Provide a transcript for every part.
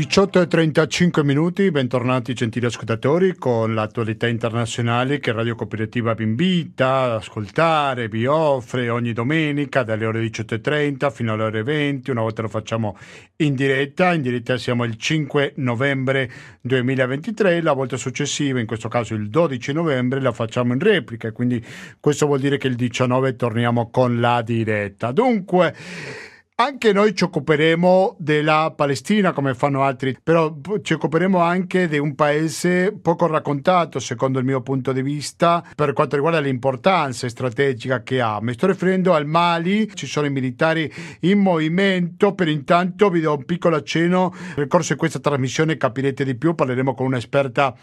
18:35 bentornati gentili ascoltatori con l'attualità internazionale che Radio Cooperativa vi invita ad ascoltare, vi offre ogni domenica dalle ore 18:30 fino alle ore 20, una volta lo facciamo in diretta siamo il 5 novembre 2023, la volta successiva, in questo caso il 12 novembre, la facciamo in replica e quindi questo vuol dire che il 19 torniamo con la diretta. Dunque, anche noi ci occuperemo della Palestina come fanno altri, però ci occuperemo anche di un paese poco raccontato secondo il mio punto di vista per quanto riguarda l'importanza strategica che ha. Mi sto riferendo al Mali, ci sono i militari in movimento, per intanto vi do un piccolo accenno, nel corso di questa trasmissione capirete di più, parleremo con un'esperta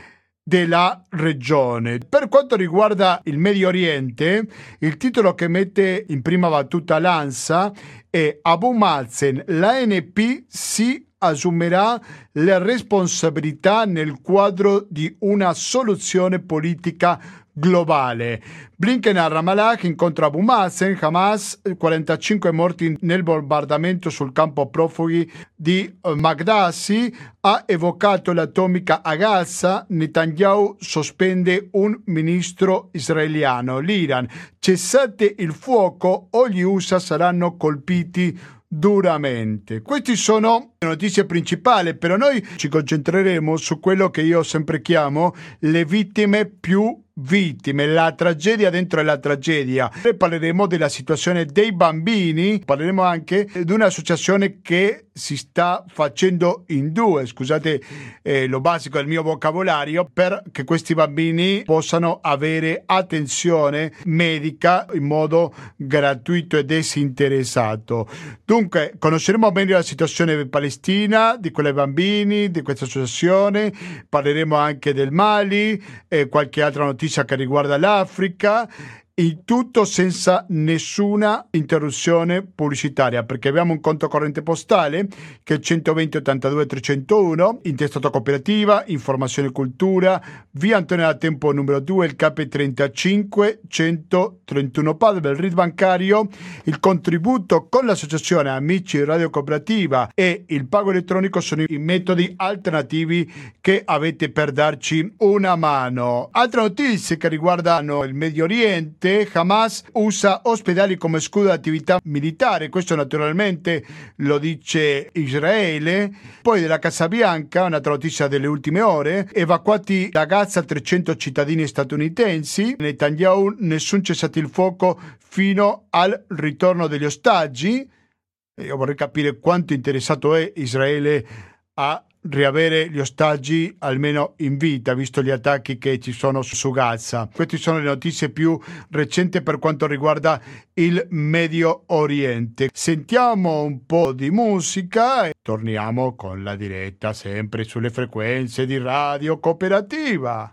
della regione. Per quanto riguarda il Medio Oriente, il titolo che mette in prima battuta l'ANSA è Abu Mazen, l'ANP si assumerà le responsabilità nel quadro di una soluzione politica globale. Blinken a Ramallah incontra Abu Mazen, Hamas, 45 morti nel bombardamento sul campo profughi di Magdassi, ha evocato l'atomica a Gaza, Netanyahu sospende un ministro israeliano, l'Iran, cessate il fuoco o gli USA saranno colpiti duramente. Queste sono le notizie principali, però noi ci concentreremo su quello che io sempre chiamo le vittime più vittime, la tragedia dentro la tragedia. E parleremo della situazione dei bambini, parleremo anche di un'associazione che si sta facendo in due, scusate lo basico del mio vocabolario, perché questi bambini possano avere attenzione medica in modo gratuito e disinteressato. Dunque, conosceremo meglio la situazione palestina, di quei bambini, di questa associazione, parleremo anche del Mali e qualche altra notizia che riguarda l'Africa, il tutto senza nessuna interruzione pubblicitaria, perché abbiamo un conto corrente postale che è 120 82 301, intestato Cooperativa, Informazione e Cultura, via Antonio da Tempo numero 2, il CAP 35 131 Padova, il RID bancario, il contributo con l'associazione Amici Radio Cooperativa e il pago elettronico sono i metodi alternativi che avete per darci una mano. Altre notizie che riguardano il Medio Oriente: Hamas usa ospedali come scudo di attività militare, questo naturalmente lo dice Israele. Poi della Casa Bianca, un'altra notizia delle ultime ore: evacuati da Gaza 300 cittadini statunitensi, Netanyahu nessun cessate il fuoco fino al ritorno degli ostaggi. Io vorrei capire quanto interessato è Israele a riavere gli ostaggi almeno in vita, visto gli attacchi che ci sono su Gaza. Queste sono le notizie più recenti per quanto riguarda il Medio Oriente. Sentiamo un po' di musica e torniamo con la diretta sempre sulle frequenze di Radio Cooperativa.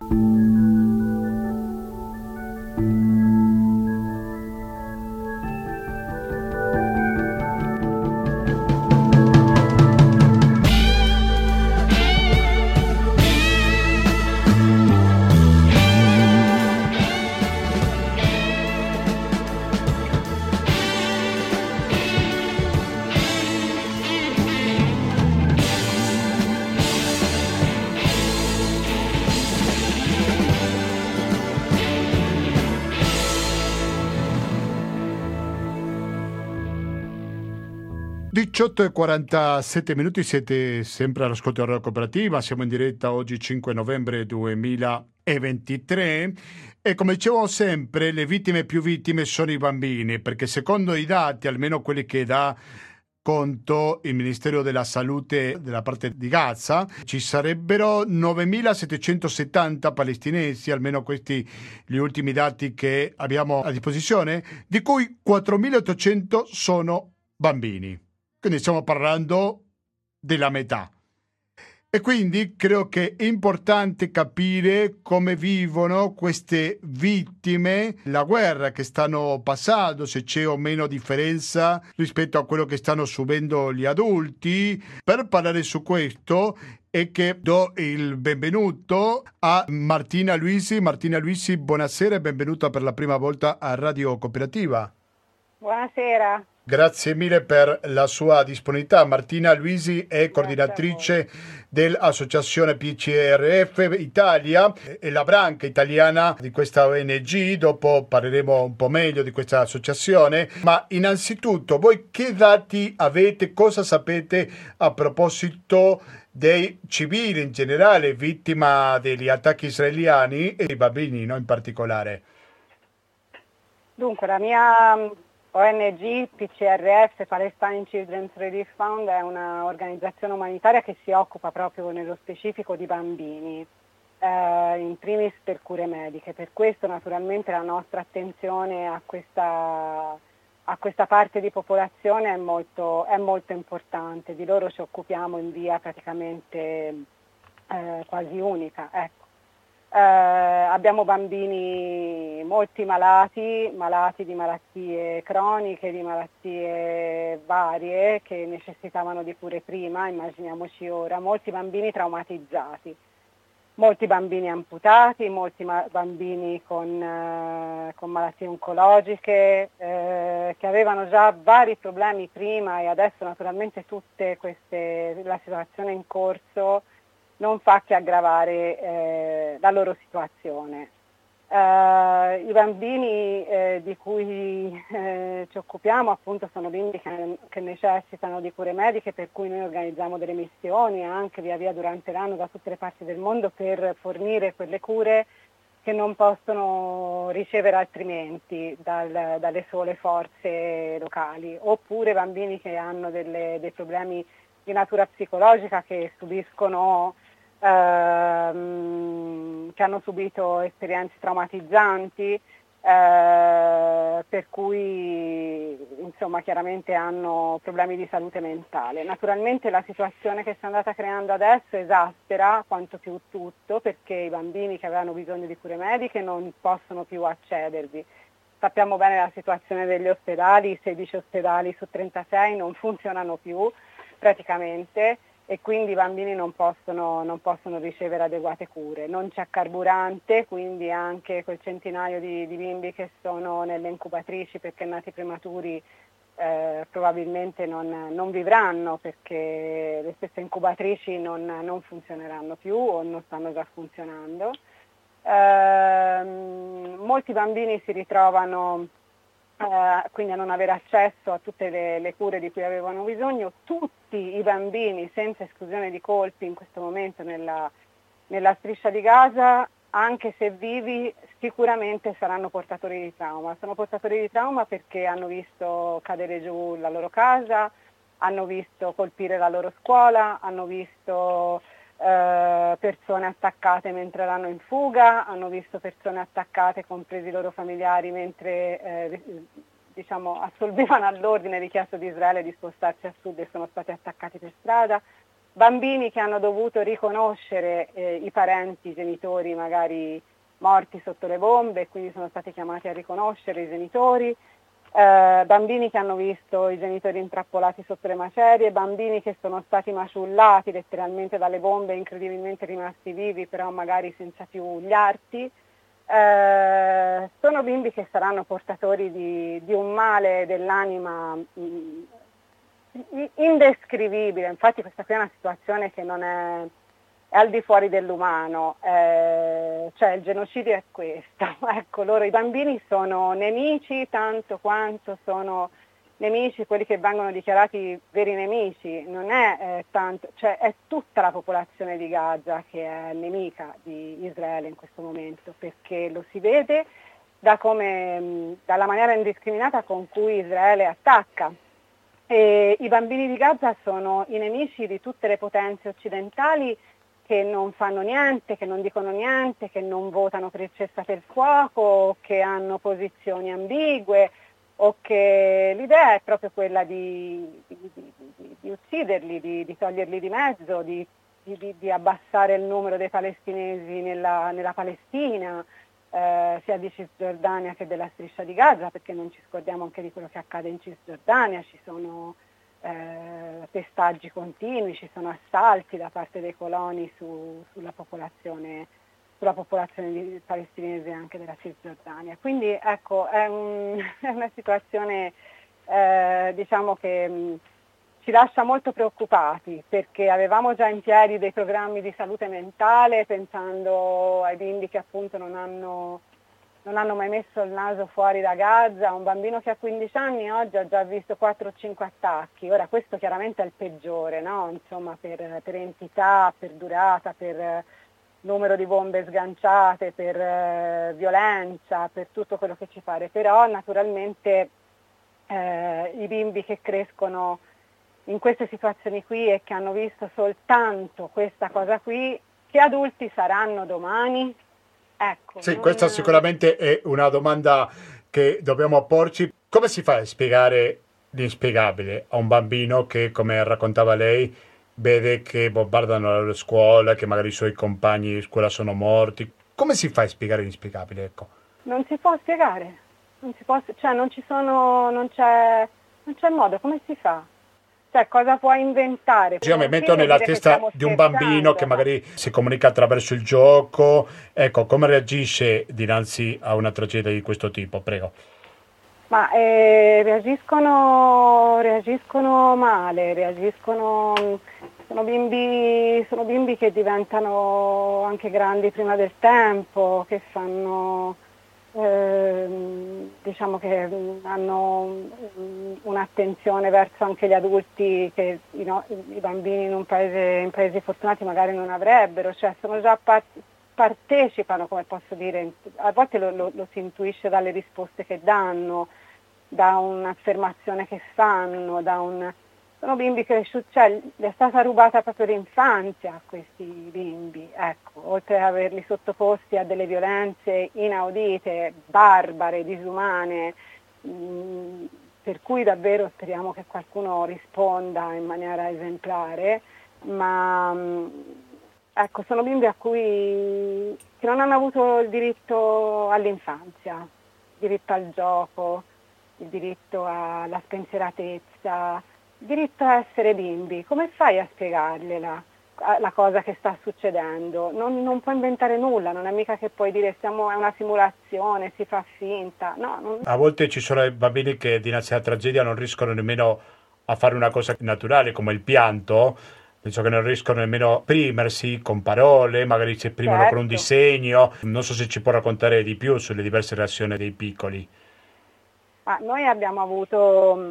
18:47, siete sempre all'ascolto della Radio Cooperativa, siamo in diretta oggi 5 novembre 2023 e come dicevo sempre le vittime più vittime sono i bambini, perché secondo i dati, almeno quelli che dà conto il Ministero della Salute della parte di Gaza, ci sarebbero 9.770 palestinesi, almeno questi gli ultimi dati che abbiamo a disposizione, di cui 4.800 sono bambini. Quindi stiamo parlando della metà. E quindi credo che è importante capire come vivono queste vittime, la guerra che stanno passando, se c'è o meno differenza rispetto a quello che stanno subendo gli adulti. Per parlare su questo è che do il benvenuto a Martina Luisi. Martina Luisi, buonasera e benvenuta per la prima volta a Radio Cooperativa. Buonasera. Grazie mille per la sua disponibilità. Martina Luisi è Grazie a voi. coordinatrice dell'Associazione PCRF Italia e la branca italiana di questa ONG. Dopo parleremo un po' meglio di questa associazione. Ma innanzitutto, voi che dati avete, cosa sapete a proposito dei civili in generale, vittima degli attacchi israeliani e dei bambini, no, in particolare? Dunque, la mia ONG PCRF, Palestine Children's Relief Fund, è una organizzazione umanitaria che si occupa proprio nello specifico di bambini, in primis per cure mediche. Per questo naturalmente la nostra attenzione a questa parte di popolazione è molto importante. Di loro ci occupiamo in via praticamente quasi unica. Ecco. Abbiamo bambini molti malati di malattie croniche, di malattie varie che necessitavano di cure prima, immaginiamoci ora, molti bambini traumatizzati, molti bambini amputati, molti bambini con malattie oncologiche, che avevano già vari problemi prima e adesso naturalmente la situazione in corso non fa che aggravare la loro situazione. I bambini di cui ci occupiamo appunto sono bimbi che necessitano di cure mediche, per cui noi organizziamo delle missioni anche via via durante l'anno da tutte le parti del mondo per fornire quelle cure che non possono ricevere altrimenti dalle sole forze locali, oppure bambini che hanno dei problemi di natura psicologica, che hanno subito esperienze traumatizzanti, per cui insomma chiaramente hanno problemi di salute mentale. Naturalmente la situazione che si è andata creando adesso esaspera quanto più tutto, perché i bambini che avevano bisogno di cure mediche non possono più accedervi. Sappiamo bene la situazione degli ospedali, 16 ospedali su 36 non funzionano più praticamente, e quindi i bambini non possono ricevere adeguate cure. Non c'è carburante, quindi anche quel centinaio di bimbi che sono nelle incubatrici perché nati prematuri probabilmente non vivranno, perché le stesse incubatrici non funzioneranno più o non stanno già funzionando. Molti bambini si ritrovano quindi a non avere accesso a tutte le cure di cui avevano bisogno. Tutti i bambini, senza esclusione di colpi, in questo momento nella striscia di Gaza, anche se vivi, sicuramente saranno portatori di trauma. Sono portatori di trauma perché hanno visto cadere giù la loro casa, hanno visto colpire la loro scuola, hanno visto persone attaccate mentre erano in fuga, hanno visto persone attaccate, compresi i loro familiari, mentre assolvevano all'ordine richiesto di Israele di spostarsi a sud e sono stati attaccati per strada. Bambini che hanno dovuto riconoscere i parenti, i genitori magari morti sotto le bombe, e quindi sono stati chiamati a riconoscere i genitori. Bambini che hanno visto i genitori intrappolati sotto le macerie, bambini che sono stati maciullati letteralmente dalle bombe, incredibilmente rimasti vivi, però magari senza più gli arti. Sono bimbi che saranno portatori di un male dell'anima indescrivibile. Infatti questa qui è una situazione che non è al di fuori dell'umano, cioè il genocidio è questo. Ecco, i bambini sono nemici tanto quanto sono nemici quelli che vengono dichiarati veri nemici. Non è tanto, cioè è tutta la popolazione di Gaza che è nemica di Israele in questo momento, perché lo si vede dalla maniera indiscriminata con cui Israele attacca. E i bambini di Gaza sono i nemici di tutte le potenze occidentali, che non fanno niente, che non dicono niente, che non votano per il cessate il fuoco, che hanno posizioni ambigue, o che l'idea è proprio quella di ucciderli, di toglierli di mezzo, di abbassare il numero dei palestinesi nella Palestina, sia di Cisgiordania che della striscia di Gaza, perché non ci scordiamo anche di quello che accade in Cisgiordania. Ci sono pestaggi continui, ci sono assalti da parte dei coloni sulla popolazione palestinese anche della Cisgiordania. Quindi ecco, è una situazione diciamo che ci lascia molto preoccupati, perché avevamo già in piedi dei programmi di salute mentale pensando ai bimbi che appunto non hanno mai messo il naso fuori da Gaza. Un bambino che ha 15 anni oggi ha già visto 4 o 5 attacchi. Ora questo chiaramente è il peggiore, no? Insomma, per entità, per durata, per numero di bombe sganciate, per violenza, per tutto quello che ci pare. Però naturalmente i bimbi che crescono in queste situazioni qui e che hanno visto soltanto questa cosa qui, che adulti saranno domani? Ecco, Sì, questa sicuramente è una domanda che dobbiamo porci. Come si fa a spiegare l'inspiegabile a un bambino che, come raccontava lei, vede che bombardano la scuola, che magari i suoi compagni di scuola sono morti? Come si fa a spiegare l'inspiegabile? Ecco. Non si può spiegare, cioè non c'è modo, come si fa? Cioè, cosa puoi inventare? Io mi metto nella testa di un bambino che magari si comunica attraverso il gioco. Ecco, come reagisce dinanzi a una tragedia di questo tipo? Prego. Ma reagiscono male, sono bimbi che diventano anche grandi prima del tempo, che fanno, diciamo che hanno un'attenzione verso anche gli adulti che i bambini in paesi fortunati magari non avrebbero, cioè sono già partecipano, come posso dire, a volte lo si intuisce dalle risposte che danno, da un'affermazione che fanno, sono bimbi cresciuti, cioè gli è stata rubata proprio l'infanzia a questi bimbi, ecco, oltre ad averli sottoposti a delle violenze inaudite, barbare, disumane, per cui davvero speriamo che qualcuno risponda in maniera esemplare, ma ecco, sono bimbi che non hanno avuto il diritto all'infanzia, il diritto al gioco, il diritto alla spensieratezza, il diritto a essere bimbi. Come fai a spiegargliela la cosa che sta succedendo? Non puoi inventare nulla, non è mica che puoi dire è una simulazione, si fa finta. No, A volte ci sono bambini che dinanzi alla tragedia non riescono nemmeno a fare una cosa naturale come il pianto. Penso che non riescono nemmeno a esprimersi con parole, magari si esprimono con un certo. disegno. Non so se ci può raccontare di più sulle diverse reazioni dei piccoli. Ma noi abbiamo avuto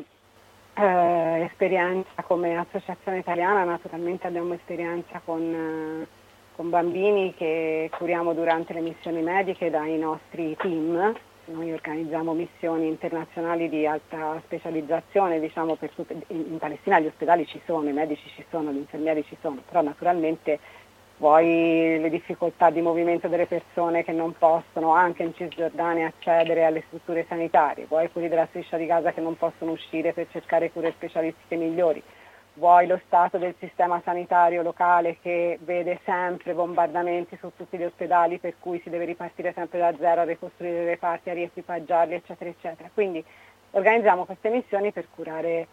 esperienza come associazione italiana, naturalmente abbiamo esperienza con bambini che curiamo durante le missioni mediche dai nostri team. Noi organizziamo missioni internazionali di alta specializzazione, diciamo, in Palestina gli ospedali ci sono, i medici ci sono, gli infermieri ci sono, però naturalmente vuoi le difficoltà di movimento delle persone che non possono anche in Cisgiordania accedere alle strutture sanitarie, vuoi quelli della striscia di Gaza che non possono uscire per cercare cure specialistiche migliori, vuoi lo stato del sistema sanitario locale che vede sempre bombardamenti su tutti gli ospedali, per cui si deve ripartire sempre da zero a ricostruire i reparti, a riequipaggiarli, eccetera, eccetera. Quindi organizziamo queste missioni per curare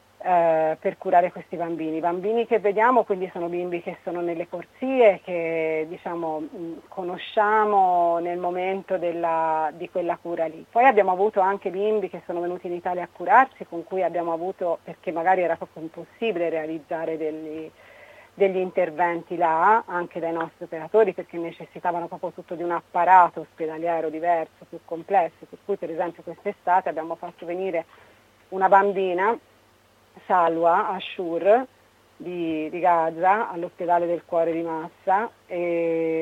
questi bambini. I bambini che vediamo quindi sono bimbi che sono nelle corsie, che diciamo conosciamo nel momento di quella cura lì. Poi abbiamo avuto anche bimbi che sono venuti in Italia a curarsi, con cui abbiamo avuto, perché magari era proprio impossibile realizzare degli interventi là, anche dai nostri operatori, perché necessitavano proprio tutto di un apparato ospedaliero diverso, più complesso, per cui per esempio quest'estate abbiamo fatto venire una bambina, Salwa Ashur di Gaza, all'ospedale del cuore di Massa, e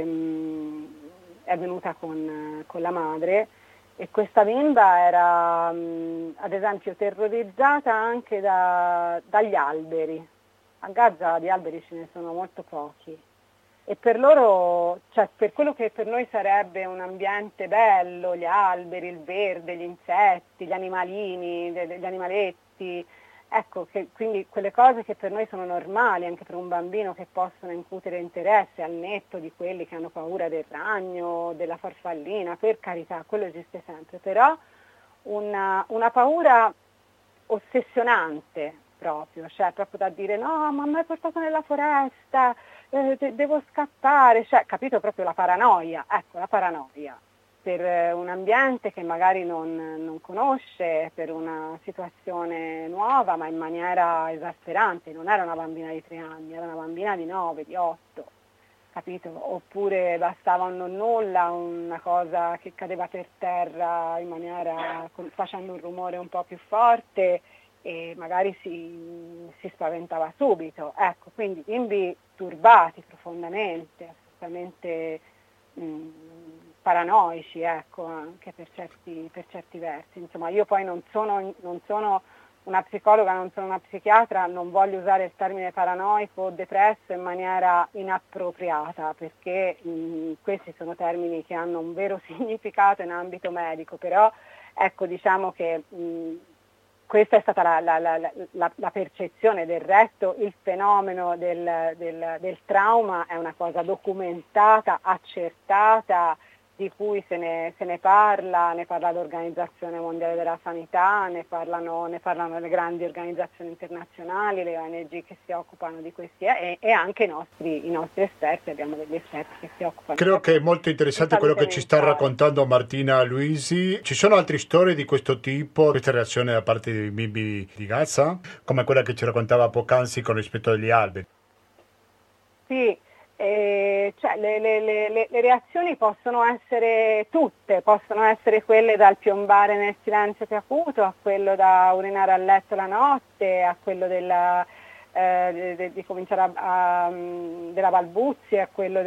è venuta con la madre, e questa bimba era ad esempio terrorizzata anche dagli alberi. A Gaza di alberi ce ne sono molto pochi e per loro, cioè per quello che per noi sarebbe un ambiente bello, gli alberi, il verde, gli insetti, gli animalini, gli animaletti, ecco, quindi quelle cose che per noi sono normali, anche per un bambino, che possono incutere interesse, al netto di quelli che hanno paura del ragno, della farfallina, per carità, quello esiste sempre, però una paura ossessionante proprio, cioè proprio da dire no, ma mi hai portato nella foresta, devo scappare, cioè capito, proprio la paranoia, ecco, la paranoia. per un ambiente che magari non conosce, per una situazione nuova, ma in maniera esasperante. Non era una bambina di 3 anni, era una bambina di 9, di 8, capito? Oppure bastava un nonnulla, una cosa che cadeva per terra facendo un rumore un po' più forte e magari si spaventava subito. Ecco, quindi bimbi turbati profondamente, assolutamente paranoici, ecco, anche per certi versi. Insomma, io poi non sono una psicologa, non sono una psichiatra, non voglio usare il termine paranoico o depresso in maniera inappropriata, perché questi sono termini che hanno un vero significato in ambito medico, però ecco, diciamo che questa è stata la percezione. Del resto il fenomeno del trauma è una cosa documentata, accertata, di cui se ne parla l'Organizzazione Mondiale della Sanità, ne parlano le grandi organizzazioni internazionali, le ONG che si occupano di questi e anche i nostri esperti. Abbiamo degli esperti che si occupano. Credo che è molto interessante quello che ci sta raccontando Martina Luisi. Ci sono altre storie di questo tipo, questa reazione da parte dei bimbi di Gaza, come quella che ci raccontava poc'anzi con rispetto agli alberi? Sì. Cioè, le reazioni possono essere tutte, possono essere quelle dal piombare nel silenzio più acuto, a quello da urinare a letto la notte, a quello di cominciare della balbuzia, a quello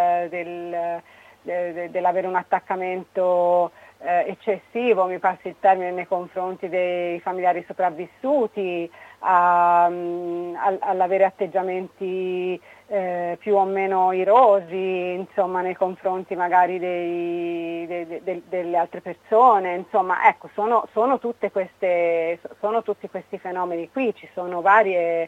dell'avere un attaccamento eccessivo, mi passi il termine, nei confronti dei familiari sopravvissuti, all'avere atteggiamenti più o meno irosi, insomma, nei confronti magari delle altre persone. Insomma, ecco, sono tutti questi fenomeni qui, ci sono vari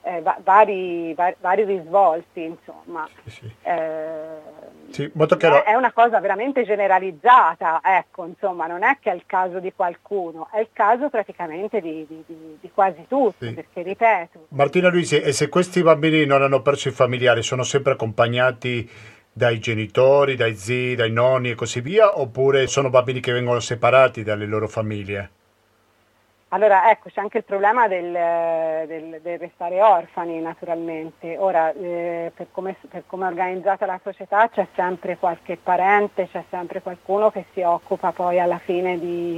risvolti, insomma. Sì. Sì, molto chiaro. È una cosa veramente generalizzata, ecco, insomma, non è che è il caso di qualcuno, è il caso praticamente di quasi tutti, sì. Perché ripeto. Martina Luisi, e se questi bambini non hanno perso i familiari, sono sempre accompagnati dai genitori, dai zii, dai nonni e così via, oppure sono bambini che vengono separati dalle loro famiglie? Allora, ecco, c'è anche il problema del restare orfani, naturalmente. Ora, per come è organizzata la società, c'è sempre qualche parente, c'è sempre qualcuno che si occupa poi alla fine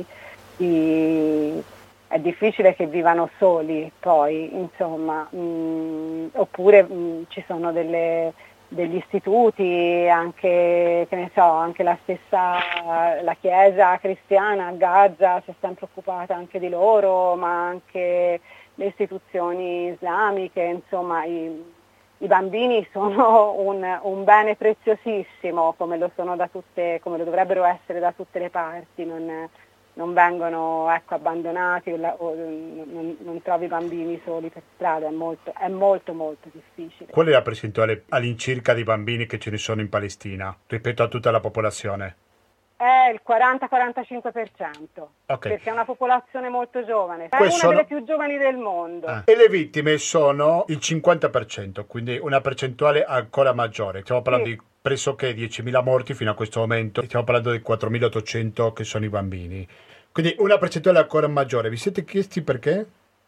è difficile che vivano soli poi, insomma, oppure ci sono degli istituti, anche, che ne so, anche la Chiesa cristiana a Gaza si è sempre occupata anche di loro, ma anche le istituzioni islamiche. Insomma, i bambini sono un bene preziosissimo, come lo dovrebbero essere da tutte le parti. Non vengono, ecco, abbandonati o non trovi bambini soli per strada, è molto molto difficile. Qual è la percentuale all'incirca di bambini che ce ne sono in Palestina rispetto a tutta la popolazione? È il 40-45%, okay. Perché è una popolazione molto giovane, è una delle più giovani del mondo. E le vittime sono il 50%, quindi una percentuale ancora maggiore. Stiamo parlando di pressoché 10.000 morti fino a questo momento, stiamo parlando di 4.800 che sono i bambini. Quindi una percentuale ancora maggiore. Vi siete chiesti perché?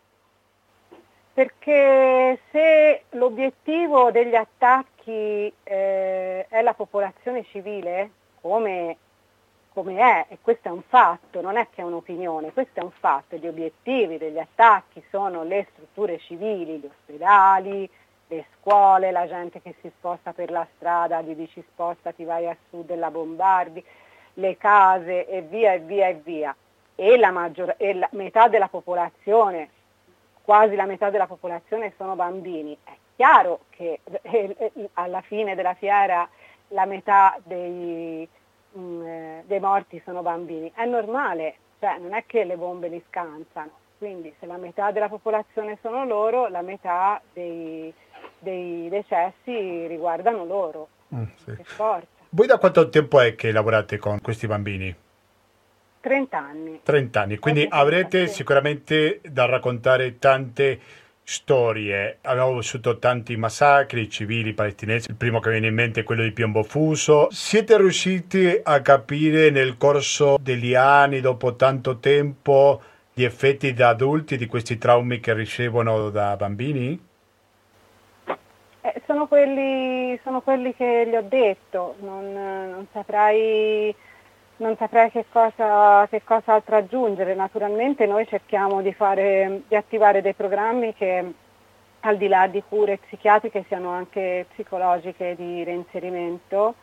Perché se l'obiettivo degli attacchi è la popolazione civile, come è, e questo è un fatto, non è che è un'opinione, questo è un fatto, gli obiettivi degli attacchi sono le strutture civili, gli ospedali, le scuole, la gente che si sposta per la strada, gli dici spostati, vai a sud e la bombardi, le case e via e via e via. E la metà della popolazione, quasi la metà della popolazione sono bambini. È chiaro che alla fine della fiera la metà dei morti sono bambini. È normale, cioè non è che le bombe li scansano. Quindi se la metà della popolazione sono loro, la metà dei decessi riguardano loro. Sì. Per forza. Voi da quanto tempo è che lavorate con questi bambini? 30 anni. 30 anni, quindi avrete sicuramente da raccontare tante storie. Abbiamo vissuto tanti massacri civili palestinesi, il primo che viene in mente è quello di Piombo Fuso. Siete riusciti a capire nel corso degli anni, dopo tanto tempo, gli effetti da adulti di questi traumi che ricevono da bambini? Sono quelli che gli ho detto, non saprei che cosa altro aggiungere. Naturalmente noi cerchiamo di attivare dei programmi che al di là di cure psichiatriche siano anche psicologiche di reinserimento.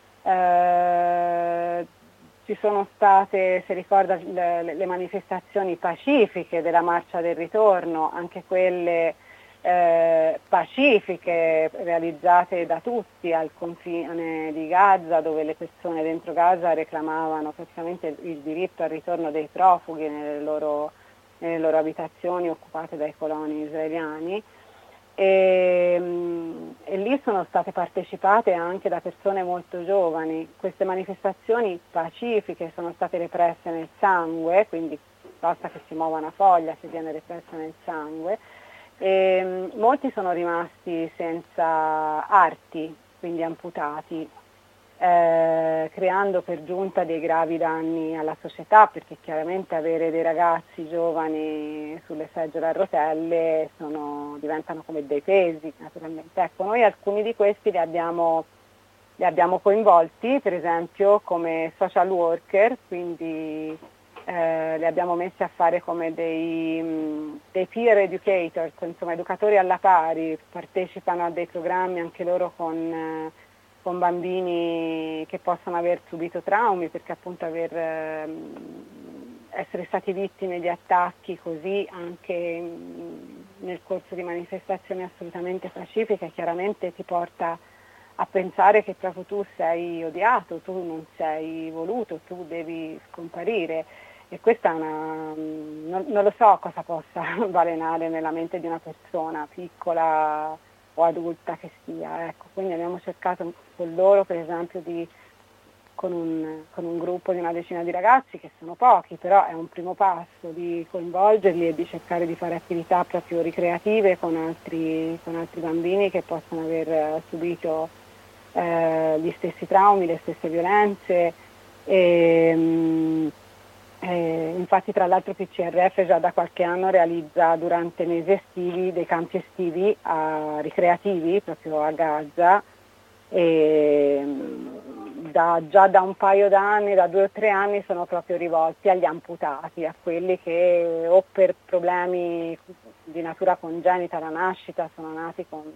Ci sono state, si ricorda, le manifestazioni pacifiche della Marcia del Ritorno, anche quelle pacifiche realizzate da tutti al confine di Gaza, dove le persone dentro Gaza reclamavano praticamente il diritto al ritorno dei profughi nelle loro abitazioni occupate dai coloni israeliani. E lì sono state partecipate anche da persone molto giovani. Queste manifestazioni pacifiche sono state represse nel sangue, quindi basta che si muova una foglia, si viene repressa nel sangue. E molti sono rimasti senza arti, quindi amputati, creando per giunta dei gravi danni alla società, perché chiaramente avere dei ragazzi giovani sulle seggiole a rotelle diventano come dei pesi, naturalmente. Ecco, noi alcuni di questi li abbiamo coinvolti, per esempio come social worker, quindi li abbiamo messi a fare come dei peer educators, insomma educatori alla pari, partecipano a dei programmi anche loro con bambini che possono aver subito traumi, perché appunto essere stati vittime di attacchi così anche nel corso di manifestazioni assolutamente pacifiche chiaramente ti porta a pensare che proprio tu sei odiato, tu non sei voluto, tu devi scomparire. E questa è non lo so cosa possa balenare nella mente di una persona piccola o adulta che sia. Ecco, quindi abbiamo cercato con loro, per esempio, con un gruppo di una decina di ragazzi, che sono pochi, però è un primo passo, di coinvolgerli e di cercare di fare attività proprio ricreative con altri bambini che possono aver subito gli stessi traumi, le stesse violenze. Infatti tra l'altro PCRF già da qualche anno realizza durante i mesi estivi dei campi estivi ricreativi proprio a Gaza, e già da un paio d'anni, da 2 o 3 anni, sono proprio rivolti agli amputati, a quelli che o per problemi di natura congenita alla nascita sono nati con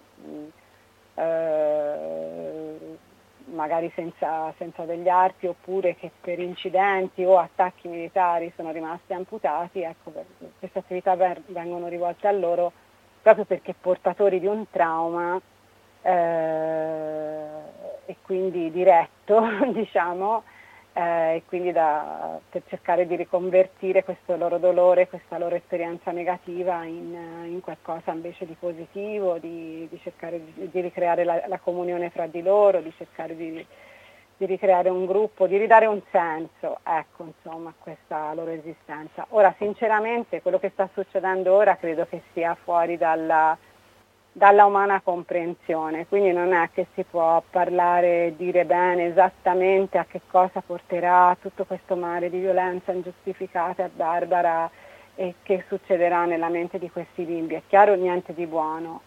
magari senza degli arti, oppure che per incidenti o attacchi militari sono rimasti amputati. Ecco, queste attività vengono rivolte a loro proprio perché portatori di un trauma e quindi diretto, diciamo, e quindi per cercare di riconvertire questo loro dolore, questa loro esperienza negativa in qualcosa invece di positivo, di cercare di ricreare la comunione fra di loro, di cercare di ricreare un gruppo, di ridare un senso, ecco, insomma, a questa loro esistenza. Ora, sinceramente, quello che sta succedendo ora credo che sia fuori dalla umana comprensione, quindi non è che si può parlare e dire bene esattamente a che cosa porterà tutto questo mare di violenza ingiustificata e barbara e che succederà nella mente di questi bimbi. È chiaro, niente di buono.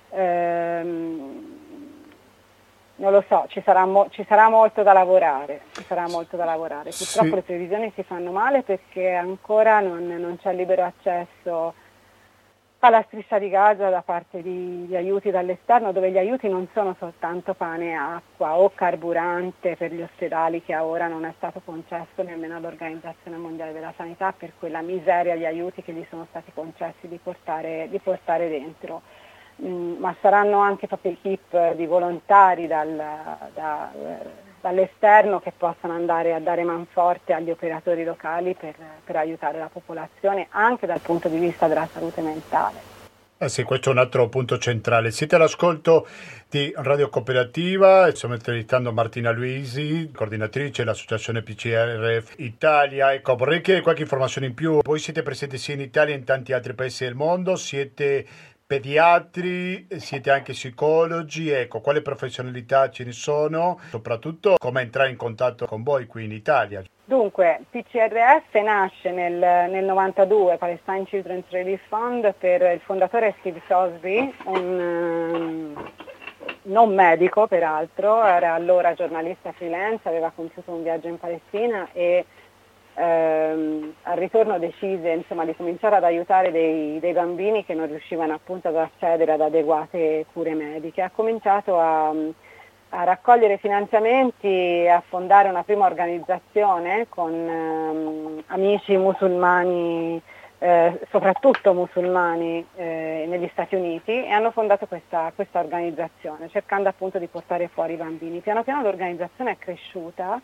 Non lo so, ci sarà molto da lavorare, Purtroppo Sì. le previsioni si fanno male perché ancora non c'è libero accesso alla striscia di Gaza da parte di aiuti dall'esterno, dove gli aiuti non sono soltanto pane e acqua o carburante per gli ospedali, che a ora non è stato concesso nemmeno all'Organizzazione Mondiale della Sanità per quella miseria di aiuti che gli sono stati concessi di portare dentro. Ma saranno anche proprio equip di volontari dall'esterno che possano andare a dare manforte agli operatori locali per aiutare la popolazione anche dal punto di vista della salute mentale. Sì, questo è un altro punto centrale. Siete all'ascolto di Radio Cooperativa, stiamo intervistando Martina Luisi, coordinatrice dell'Associazione PCRF Italia. Ecco, vorrei chiedere qualche informazione in più. Voi siete presenti sia in Italia che in tanti altri paesi del mondo, siete pediatri, siete anche psicologi, ecco, quale professionalità ce ne sono? Soprattutto come entrare in contatto con voi qui in Italia? Dunque, PCRF nasce nel 92, Palestine Children's Relief Fund, per il fondatore Steve Sosby, un non medico peraltro, era allora giornalista freelance, aveva compiuto un viaggio in Palestina e al ritorno decise insomma, di cominciare ad aiutare dei bambini che non riuscivano appunto ad accedere ad adeguate cure mediche. Ha cominciato a raccogliere finanziamenti e a fondare una prima organizzazione con amici musulmani, soprattutto musulmani negli Stati Uniti, e hanno fondato questa organizzazione cercando appunto di portare fuori i bambini. Piano piano l'organizzazione è cresciuta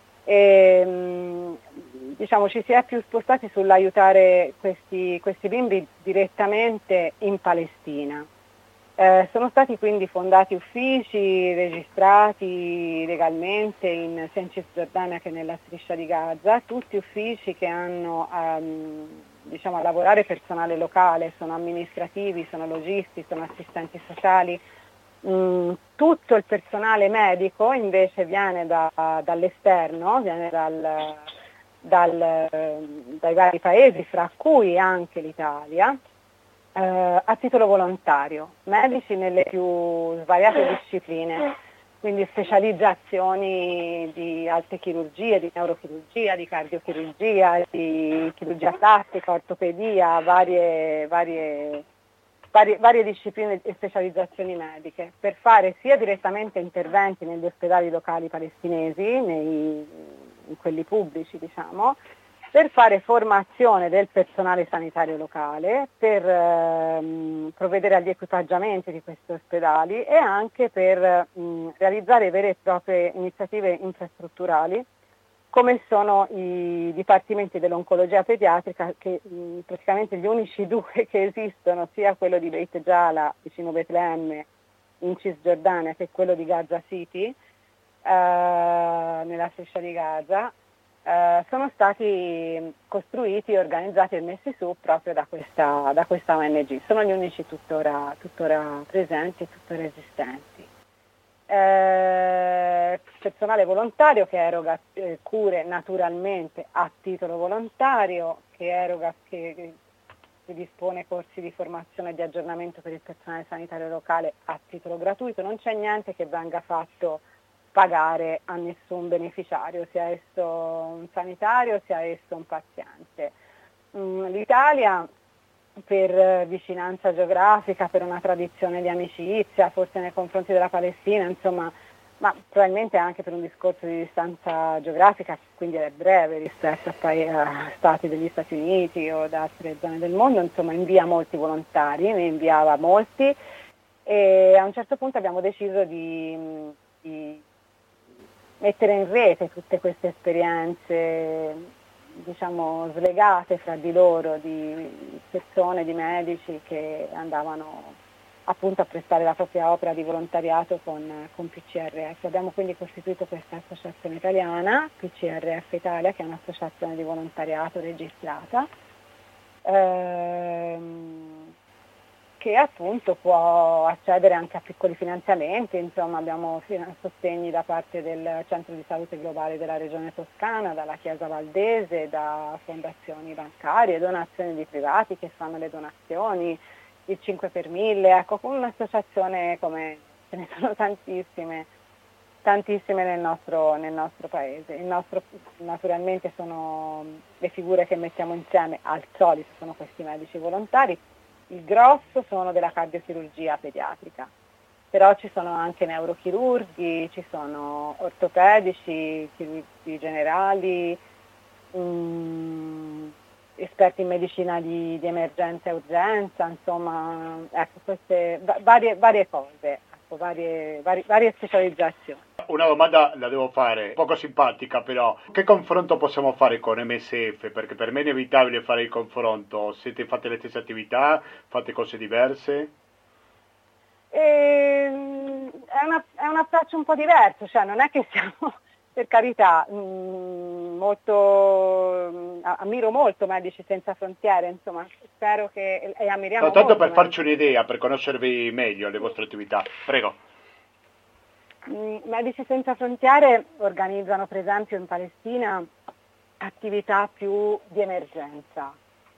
e diciamo, ci si è più spostati sull'aiutare questi bimbi direttamente in Palestina. Sono stati quindi fondati uffici registrati legalmente sia in Cisgiordania che nella striscia di Gaza, tutti uffici che hanno diciamo, a lavorare personale locale, sono amministrativi, sono logisti, sono assistenti sociali. Tutto il personale medico invece viene dall'esterno, viene dai vari paesi, fra cui anche l'Italia, a titolo volontario, medici nelle più svariate discipline, quindi specializzazioni di alte chirurgie, di neurochirurgia, di cardiochirurgia, di chirurgia plastica, ortopedia, varie discipline e specializzazioni mediche, per fare sia direttamente interventi negli ospedali locali palestinesi, in quelli pubblici diciamo, per fare formazione del personale sanitario locale, per provvedere agli equipaggiamenti di questi ospedali e anche per realizzare vere e proprie iniziative infrastrutturali, come sono i dipartimenti dell'oncologia pediatrica, che praticamente gli unici due che esistono, sia quello di Beit Jala vicino Betlemme in Cisgiordania che quello di Gaza City nella striscia di Gaza, sono stati costruiti, organizzati e messi su proprio da questa ONG. Sono gli unici tuttora presenti e tuttora esistenti. Personale volontario che eroga cure naturalmente a titolo volontario, che dispone corsi di formazione e di aggiornamento per il personale sanitario locale a titolo gratuito. Non c'è niente che venga fatto pagare a nessun beneficiario, sia esso un sanitario, sia esso un paziente. L'Italia, per vicinanza geografica, per una tradizione di amicizia, forse nei confronti della Palestina, insomma, ma probabilmente anche per un discorso di distanza geografica, quindi è breve rispetto a stati degli Stati Uniti o da altre zone del mondo, insomma invia molti volontari, ne inviava molti, e a un certo punto abbiamo deciso di mettere in rete tutte queste esperienze, diciamo, slegate fra di loro, di persone, di medici che andavano appunto a prestare la propria opera di volontariato con PCRF. Abbiamo quindi costituito questa associazione italiana, PCRF Italia, che è un'associazione di volontariato registrata, che appunto può accedere anche a piccoli finanziamenti. Insomma, abbiamo sostegni da parte del Centro di Salute Globale della Regione Toscana, dalla Chiesa Valdese, da fondazioni bancarie, donazioni di privati che fanno le donazioni, il 5 per 1000, ecco, con un'associazione come ce ne sono tantissime nel nostro paese. Naturalmente sono le figure che mettiamo insieme, al solito sono questi medici volontari. Il grosso sono della cardiochirurgia pediatrica, però ci sono anche neurochirurghi, ci sono ortopedici, chirurgi generali, esperti in medicina di emergenza e urgenza, insomma, ecco, queste varie cose, ecco, varie specializzazioni. Una domanda la devo fare, poco simpatica però. Che confronto possiamo fare con MSF? Perché per me è inevitabile fare il confronto. Fate le stesse attività? Fate cose diverse? È un approccio un po' diverso, cioè non è che siamo, per carità, ammiro molto Medici Senza Frontiere, insomma, spero che, e ammiriamo Tanto molto per farci un'idea, per conoscervi meglio le vostre attività, prego. Medici Senza Frontiere organizzano per esempio in Palestina attività più di emergenza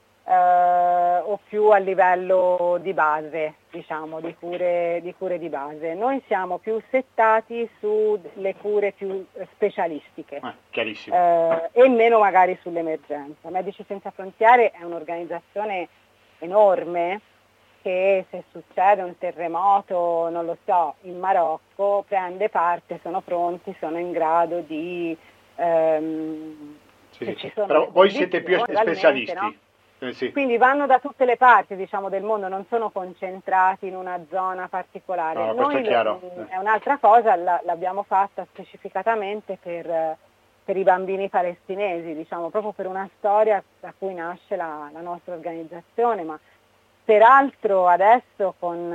o più a livello di base, diciamo, di cure di base. Noi siamo più settati sulle cure più specialistiche chiarissimo. E meno magari sull'emergenza. Medici Senza Frontiere è un'organizzazione enorme che se succede un terremoto, non lo so, in Marocco, prende parte, sono pronti, sono in grado di... Però voi siete più specialisti. No? Sì. Quindi vanno da tutte le parti, diciamo, del mondo, non sono concentrati in una zona particolare. No, Noi è chiaro. È un'altra cosa, l'abbiamo fatta specificatamente per i bambini palestinesi, diciamo, proprio per una storia da cui nasce la nostra organizzazione, ma peraltro adesso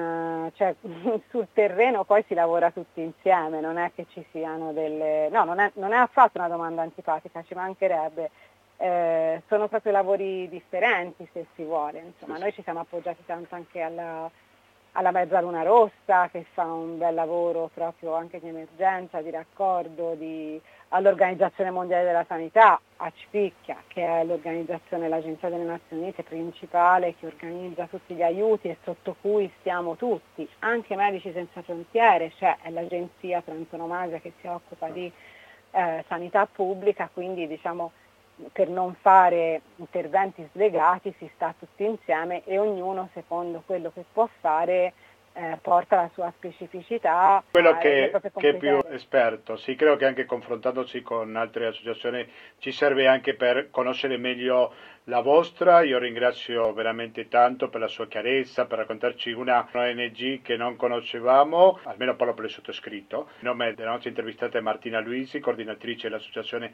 sul terreno poi si lavora tutti insieme, non è che ci siano delle... No, non è affatto una domanda antipatica, ci mancherebbe. Sono proprio lavori differenti se si vuole, insomma, noi ci siamo appoggiati tanto anche alla Mezzaluna Rossa che fa un bel lavoro proprio anche di emergenza, di raccordo, all'Organizzazione Mondiale della Sanità, ACPICCA, che è l'Agenzia delle Nazioni Unite principale che organizza tutti gli aiuti e sotto cui stiamo tutti, anche Medici Senza Frontiere, cioè è l'agenzia per antonomasia che si occupa di sanità pubblica, quindi diciamo per non fare interventi slegati si sta tutti insieme e ognuno secondo quello che può fare porta la sua specificità. Quello che è più esperto, sì, credo che anche confrontandosi con altre associazioni ci serve anche per conoscere meglio la vostra. Io ringrazio veramente tanto per la sua chiarezza, per raccontarci una ONG che non conoscevamo, almeno parlo per il sottoscritto. Il nome della nostra intervistata è Martina Luisi, coordinatrice dell'associazione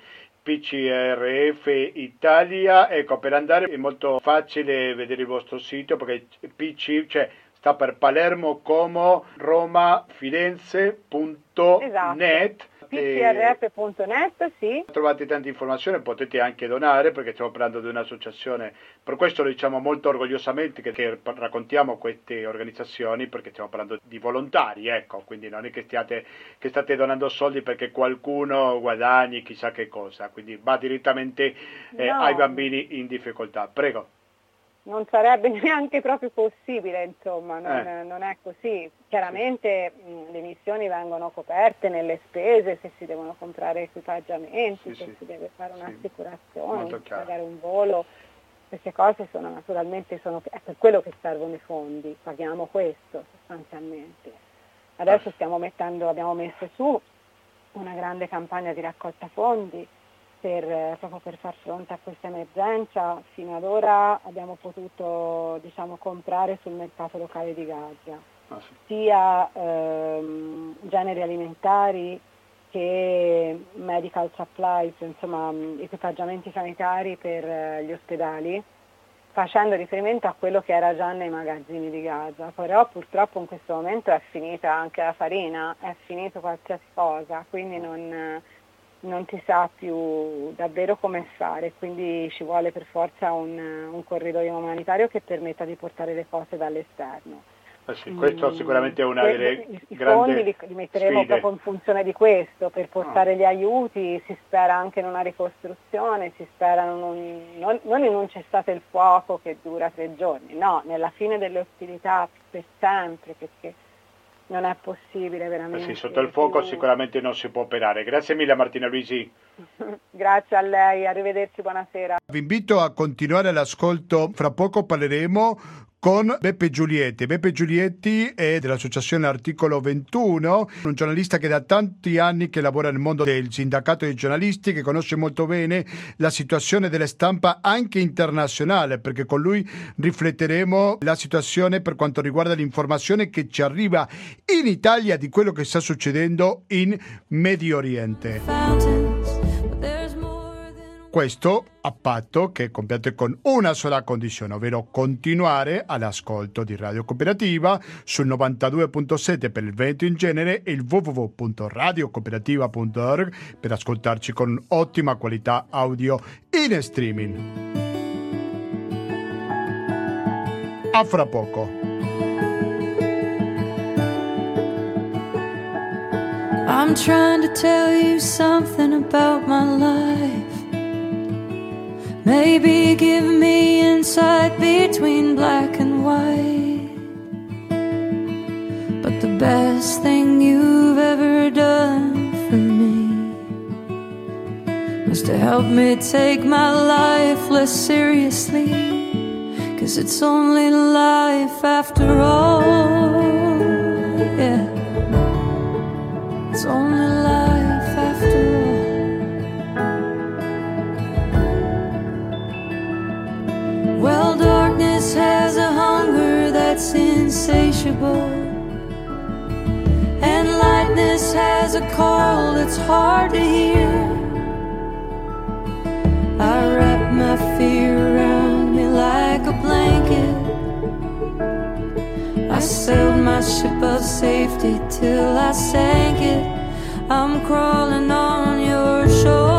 PCRF Italia. Ecco, per andare è molto facile vedere il vostro sito perché PC, cioè sta per Palermo, Como, Roma, Firenze.net. Esatto. PCRF.net, sì. Trovate tante informazioni, potete anche donare perché stiamo parlando di un'associazione, per questo lo diciamo molto orgogliosamente che raccontiamo queste organizzazioni perché stiamo parlando di volontari, ecco, quindi non è che state donando soldi perché qualcuno guadagni chissà che cosa, quindi va direttamente ai bambini in difficoltà. Prego. Non sarebbe neanche proprio possibile, insomma, non è così. Chiaramente le missioni vengono coperte nelle spese, se si devono comprare equipaggiamenti, se si deve fare un'assicurazione, pagare un volo, queste cose sono è per quello che servono i fondi, paghiamo questo sostanzialmente. Adesso abbiamo messo su una grande campagna di raccolta fondi proprio per far fronte a questa emergenza. Fino ad ora abbiamo potuto comprare sul mercato locale di Gaza sia generi alimentari che medical supplies, insomma equipaggiamenti sanitari per gli ospedali, facendo riferimento a quello che era già nei magazzini di Gaza. Però purtroppo in questo momento è finita anche la farina, è finito qualsiasi cosa, quindi non si sa più davvero come fare, quindi ci vuole per forza un corridoio umanitario che permetta di portare le cose dall'esterno. Questo sicuramente è una delle grandi fondi li metteremo sfide. proprio in funzione di questo, per portare gli aiuti. Si spera anche in una ricostruzione, si spera non in un cessate il fuoco che dura 3 giorni, no, nella fine delle ostilità per sempre, perché non è possibile veramente. Sotto il fuoco sicuramente non si può operare. Grazie mille Martina Luisi. Grazie a lei, arrivederci, buonasera. Vi invito a continuare l'ascolto, fra poco parleremo con Beppe Giulietti. Beppe Giulietti è dell'associazione Articolo 21, un giornalista che da tanti anni che lavora nel mondo del sindacato dei giornalisti, che conosce molto bene la situazione della stampa anche internazionale, perché con lui rifletteremo la situazione per quanto riguarda l'informazione che ci arriva in Italia di quello che sta succedendo in Medio Oriente. Questo a patto che compiate con una sola condizione, ovvero continuare all'ascolto di Radio Cooperativa sul 92.7 per il Veneto in genere e il www.radiocooperativa.org per ascoltarci con ottima qualità audio in streaming. A fra poco. I'm trying to tell you something about my life. Maybe give me insight between black and white. But the best thing you've ever done for me was to help me take my life less seriously. 'Cause it's only life after all. Yeah, it's only life after all. Well, darkness has a hunger that's insatiable, and lightness has a call that's hard to hear. I wrap my fear around me like a blanket. I sailed my ship of safety till I sank it. I'm crawling on your shore.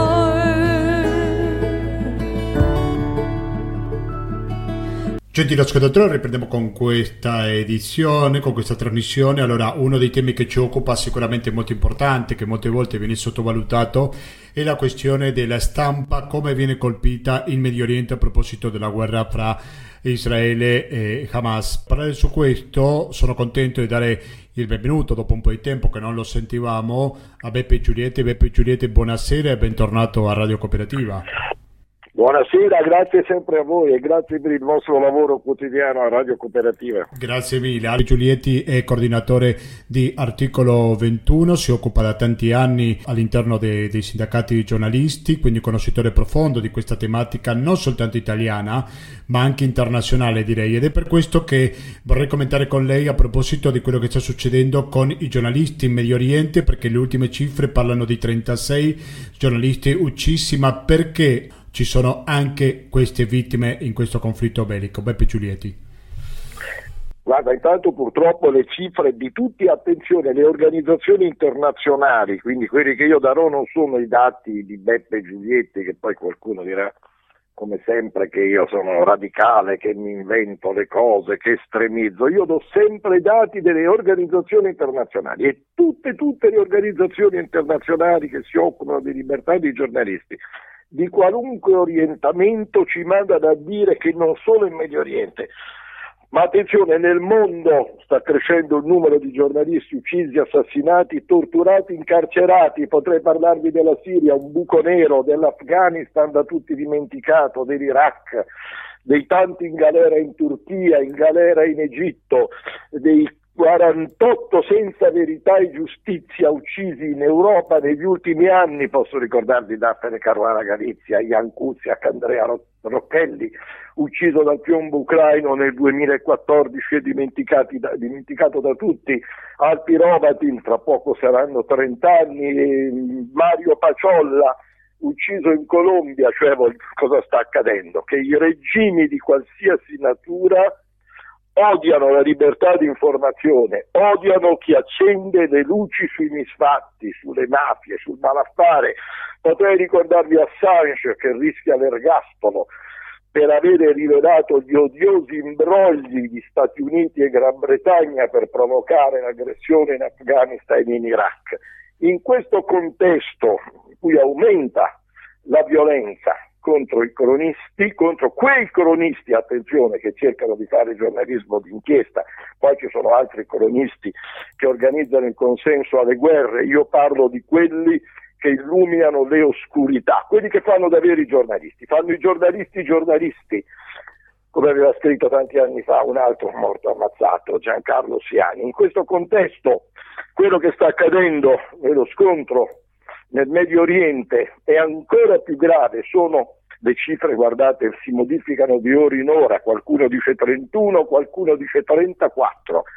Gentili ascoltatori, riprendiamo con questa edizione, con questa trasmissione. Allora, uno dei temi che ci occupa, sicuramente molto importante, che molte volte viene sottovalutato, è la questione della stampa, come viene colpita il Medio Oriente a proposito della guerra fra Israele e Hamas. Parlare su questo, sono contento di dare il benvenuto, dopo un po' di tempo che non lo sentivamo, a Beppe Giulietti. Beppe Giulietti, buonasera e bentornato a Radio Cooperativa. Buonasera, grazie sempre a voi e grazie per il vostro lavoro quotidiano a Radio Cooperativa. Grazie mille. Ari Giulietti è coordinatore di Articolo 21, si occupa da tanti anni all'interno dei sindacati di giornalisti, quindi conoscitore profondo di questa tematica non soltanto italiana ma anche internazionale, direi, ed è per questo che vorrei commentare con lei a proposito di quello che sta succedendo con i giornalisti in Medio Oriente, perché le ultime cifre parlano di 36 giornalisti uccisi. Ma perché ci sono anche queste vittime in questo conflitto bellico? Beppe Giulietti. Guarda, intanto purtroppo le cifre di tutti, attenzione, le organizzazioni internazionali, quindi quelli che io darò non sono i dati di Beppe Giulietti, che poi qualcuno dirà come sempre che io sono radicale, che mi invento le cose, che estremizzo. Io do sempre i dati delle organizzazioni internazionali e tutte le organizzazioni internazionali che si occupano di libertà dei giornalisti, di qualunque orientamento, ci mandano a dire che non solo in Medio Oriente, ma attenzione, nel mondo sta crescendo il numero di giornalisti uccisi, assassinati, torturati, incarcerati. Potrei parlarvi della Siria, un buco nero, dell'Afghanistan da tutti dimenticato, dell'Iraq, dei tanti in galera in Turchia, in galera in Egitto, dei 48 senza verità e giustizia uccisi in Europa negli ultimi anni. Posso ricordarvi Daphne Caruana Galizia, Jan Kuciak, Andrea Rocchelli, ucciso dal piombo ucraino nel 2014 e dimenticato da tutti, Alpi Rovatin, tra poco saranno 30 anni, Mario Paciolla, ucciso in Colombia. Cioè, cosa sta accadendo? Che i regimi di qualsiasi natura odiano la libertà di informazione, odiano chi accende le luci sui misfatti, sulle mafie, sul malaffare. Potrei ricordarvi Assange, che rischia l'ergastolo per avere rivelato gli odiosi imbrogli di Stati Uniti e Gran Bretagna per provocare l'aggressione in Afghanistan e in Iraq. In questo contesto in cui aumenta la violenza contro i cronisti, contro quei cronisti, attenzione, che cercano di fare giornalismo d'inchiesta, poi ci sono altri cronisti che organizzano il consenso alle guerre. Io parlo di quelli che illuminano le oscurità, quelli che fanno da veri giornalisti, fanno i giornalisti, come aveva scritto tanti anni fa un altro morto ammazzato, Giancarlo Siani. In questo contesto quello che sta accadendo nello scontro nel Medio Oriente è ancora più grave. Sono le cifre, guardate, si modificano di ora in ora, qualcuno dice 31, qualcuno dice 34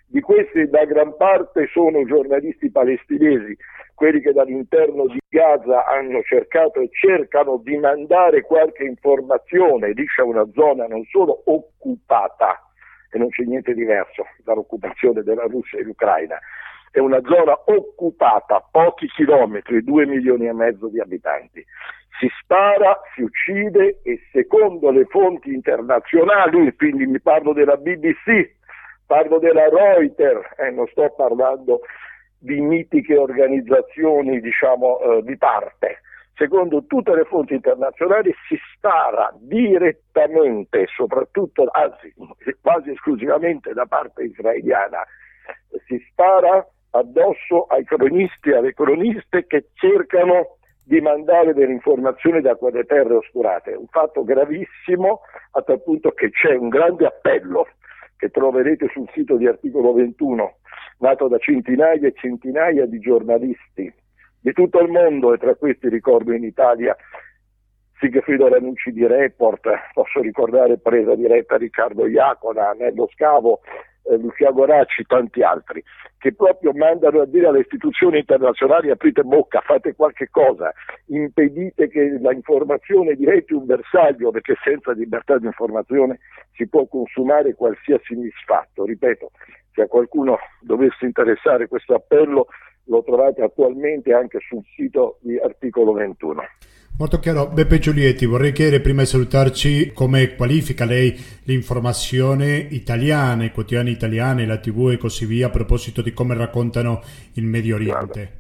Di questi la gran parte sono giornalisti palestinesi, quelli che dall'interno di Gaza hanno cercato e cercano di mandare qualche informazione. Lì c'è una zona non solo occupata, e non c'è niente diverso dall'occupazione della Russia e l'Ucraina, è una zona occupata, pochi chilometri, 2 milioni e mezzo di abitanti. Si spara, si uccide e secondo le fonti internazionali, quindi mi parlo della BBC, parlo della Reuters, non sto parlando di mitiche organizzazioni, di parte. Secondo tutte le fonti internazionali si spara direttamente, soprattutto, anzi quasi esclusivamente da parte israeliana, si spara addosso ai cronisti e alle croniste che cercano di mandare delle informazioni da quelle terre oscurate. Un fatto gravissimo, a tal punto che c'è un grande appello che troverete sul sito di Articolo 21, nato da centinaia e centinaia di giornalisti di tutto il mondo, e tra questi ricordo in Italia Sigfrido Ranucci di Report, posso ricordare Presa Diretta Riccardo Iacona, Nello Scavo, Lucia Goracci, tanti altri, che proprio mandano a dire alle istituzioni internazionali: aprite bocca, fate qualche cosa, impedite che la informazione diventi un bersaglio, perché senza libertà di informazione si può consumare qualsiasi misfatto. Ripeto, se a qualcuno dovesse interessare questo appello, lo trovate attualmente anche sul sito di Articolo 21. Molto chiaro. Beppe Giulietti, vorrei chiedere, prima di salutarci, come qualifica lei l'informazione italiana, i quotidiani italiani, la TV e così via, a proposito di come raccontano il Medio Oriente?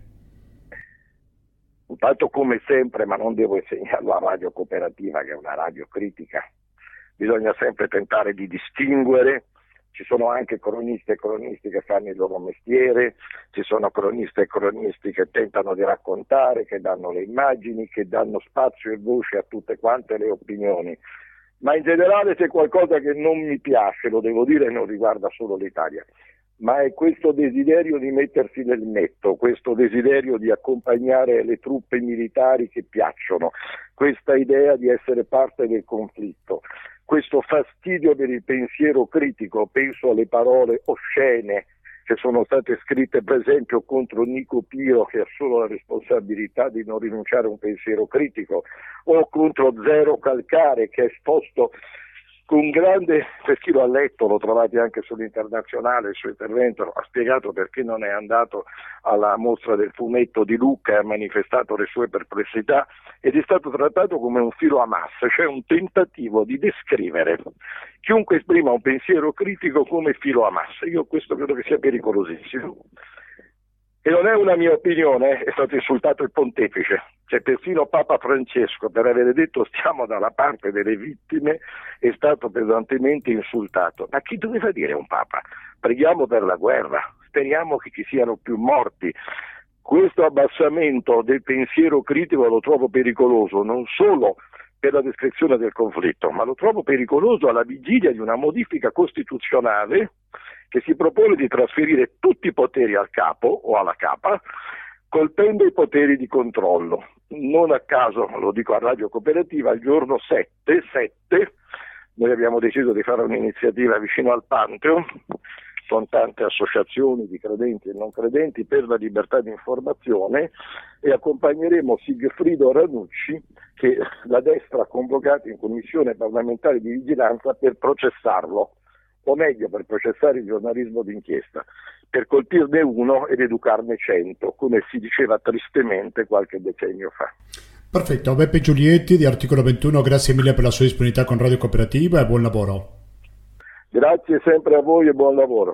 Intanto, come sempre, ma non devo insegnarlo a Radio Cooperativa, che è una radio critica, bisogna sempre tentare di distinguere. Ci sono anche croniste e cronisti che fanno il loro mestiere, ci sono croniste e cronisti che tentano di raccontare, che danno le immagini, che danno spazio e voce a tutte quante le opinioni. Ma in generale c'è qualcosa che non mi piace, lo devo dire, non riguarda solo l'Italia, ma è questo desiderio di mettersi nel netto, questo desiderio di accompagnare le truppe militari che piacciono, questa idea di essere parte del conflitto, questo fastidio per il pensiero critico. Penso alle parole oscene che sono state scritte per esempio contro Nico Pio, che ha solo la responsabilità di non rinunciare a un pensiero critico, o contro Zero Calcare, che è esposto con grande, per chi lo ha letto, lo trovate anche sull'Internazionale, il suo intervento ha spiegato perché non è andato alla mostra del fumetto di Lucca e ha manifestato le sue perplessità, ed è stato trattato come un filo Hamas, cioè un tentativo di descrivere chiunque esprima un pensiero critico come filo Hamas. Io questo credo che sia pericolosissimo. E non è una mia opinione, è stato insultato il pontefice, cioè persino Papa Francesco, per avere detto stiamo dalla parte delle vittime, è stato pesantemente insultato. Ma chi doveva dire un Papa? Preghiamo per la guerra, speriamo che ci siano più morti. Questo abbassamento del pensiero critico lo trovo pericoloso, non solo per la descrizione del conflitto, ma lo trovo pericoloso alla vigilia di una modifica costituzionale che si propone di trasferire tutti i poteri al capo o alla capa, colpendo i poteri di controllo. Non a caso, lo dico a Radio Cooperativa, il giorno 7, noi abbiamo deciso di fare un'iniziativa vicino al Pantheon, con tante associazioni di credenti e non credenti per la libertà di informazione, e accompagneremo Sigfrido Ranucci, che la destra ha convocato in commissione parlamentare di vigilanza per processarlo, o meglio per processare il giornalismo d'inchiesta, per colpirne uno ed educarne 100, come si diceva tristemente qualche decennio fa. Perfetto, Beppe Giulietti di Articolo 21, grazie mille per la sua disponibilità con Radio Cooperativa e buon lavoro. Grazie sempre a voi e buon lavoro.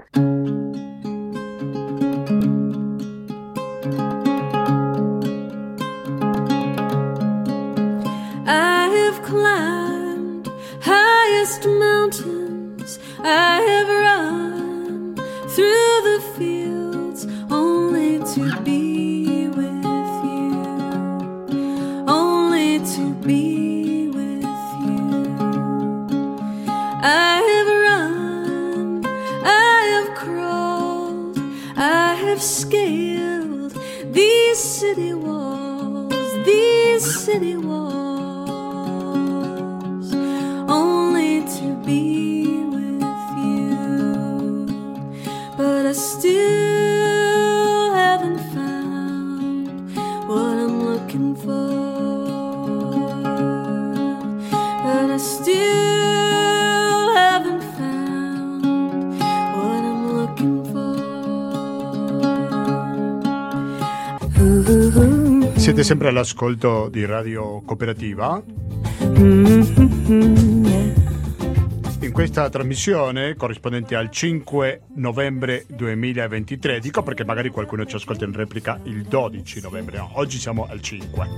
I have climbed highest mountains, I have run through the fields only to be with you, only to be with you. I have run, I have crawled, I have scaled these city walls, only to be with you. But I still haven't found what I'm looking for. But I still haven't found what I'm looking for. Siete sempre all'ascolto di Radio Cooperativa. In questa trasmissione corrispondente al 5 novembre 2023, dico perché magari qualcuno ci ascolta in replica il 12 novembre, no, oggi siamo al 5.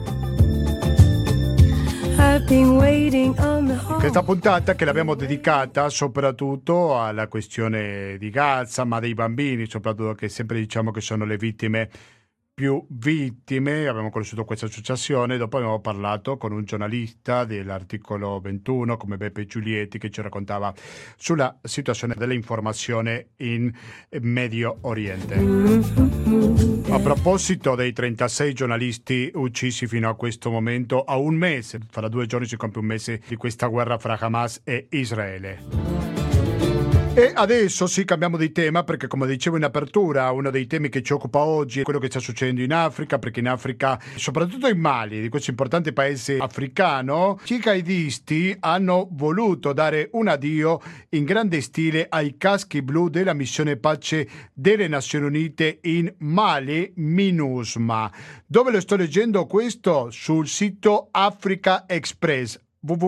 Questa puntata che l'abbiamo dedicata soprattutto alla questione di Gaza, ma dei bambini, soprattutto, che sempre diciamo che sono le vittime più vittime. Abbiamo conosciuto questa associazione, dopo abbiamo parlato con un giornalista dell'articolo 21 come Beppe Giulietti, che ci raccontava sulla situazione dell'informazione in Medio Oriente. A proposito dei 36 giornalisti uccisi fino a questo momento, a un mese, fra 2 giorni si compie un mese di questa guerra fra Hamas e Israele. E adesso sì, cambiamo di tema, perché come dicevo in apertura, uno dei temi che ci occupa oggi è quello che sta succedendo in Africa, perché in Africa, soprattutto in Mali, di questo importante paese africano, i jihadisti hanno voluto dare un addio in grande stile ai caschi blu della missione pace delle Nazioni Unite in Mali, MINUSMA. Dove lo sto leggendo questo? Sul sito Africa Express,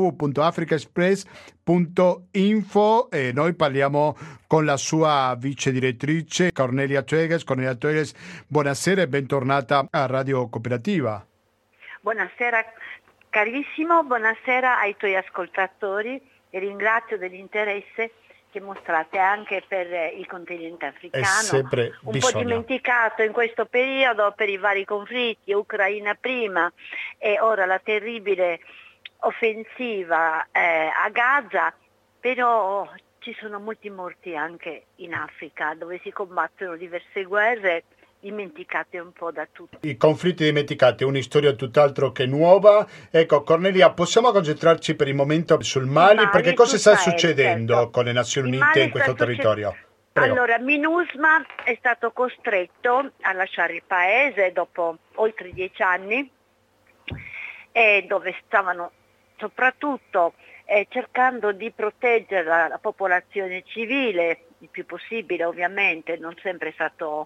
www.africaexpress.info, e noi parliamo con la sua vice direttrice Cornelia Tueges. Cornelia Tueges, buonasera e bentornata a Radio Cooperativa. Buonasera carissimo, buonasera ai tuoi ascoltatori e ringrazio dell'interesse che mostrate anche per il continente africano, un po' dimenticato in questo periodo per i vari conflitti, Ucraina prima e ora la terribile offensiva a Gaza, però ci sono molti morti anche in Africa, dove si combattono diverse guerre dimenticate un po' da tutti. I conflitti dimenticati, una storia tutt'altro che nuova. Ecco, Cornelia, possiamo concentrarci per il momento sul Mali, perché cosa sta succedendo, certo, con le Nazioni Unite in questo territorio? Prego. Allora, MINUSMA è stato costretto a lasciare il paese dopo oltre 10 anni, dove stavano soprattutto cercando di proteggere la popolazione civile il più possibile. Ovviamente non sempre è stato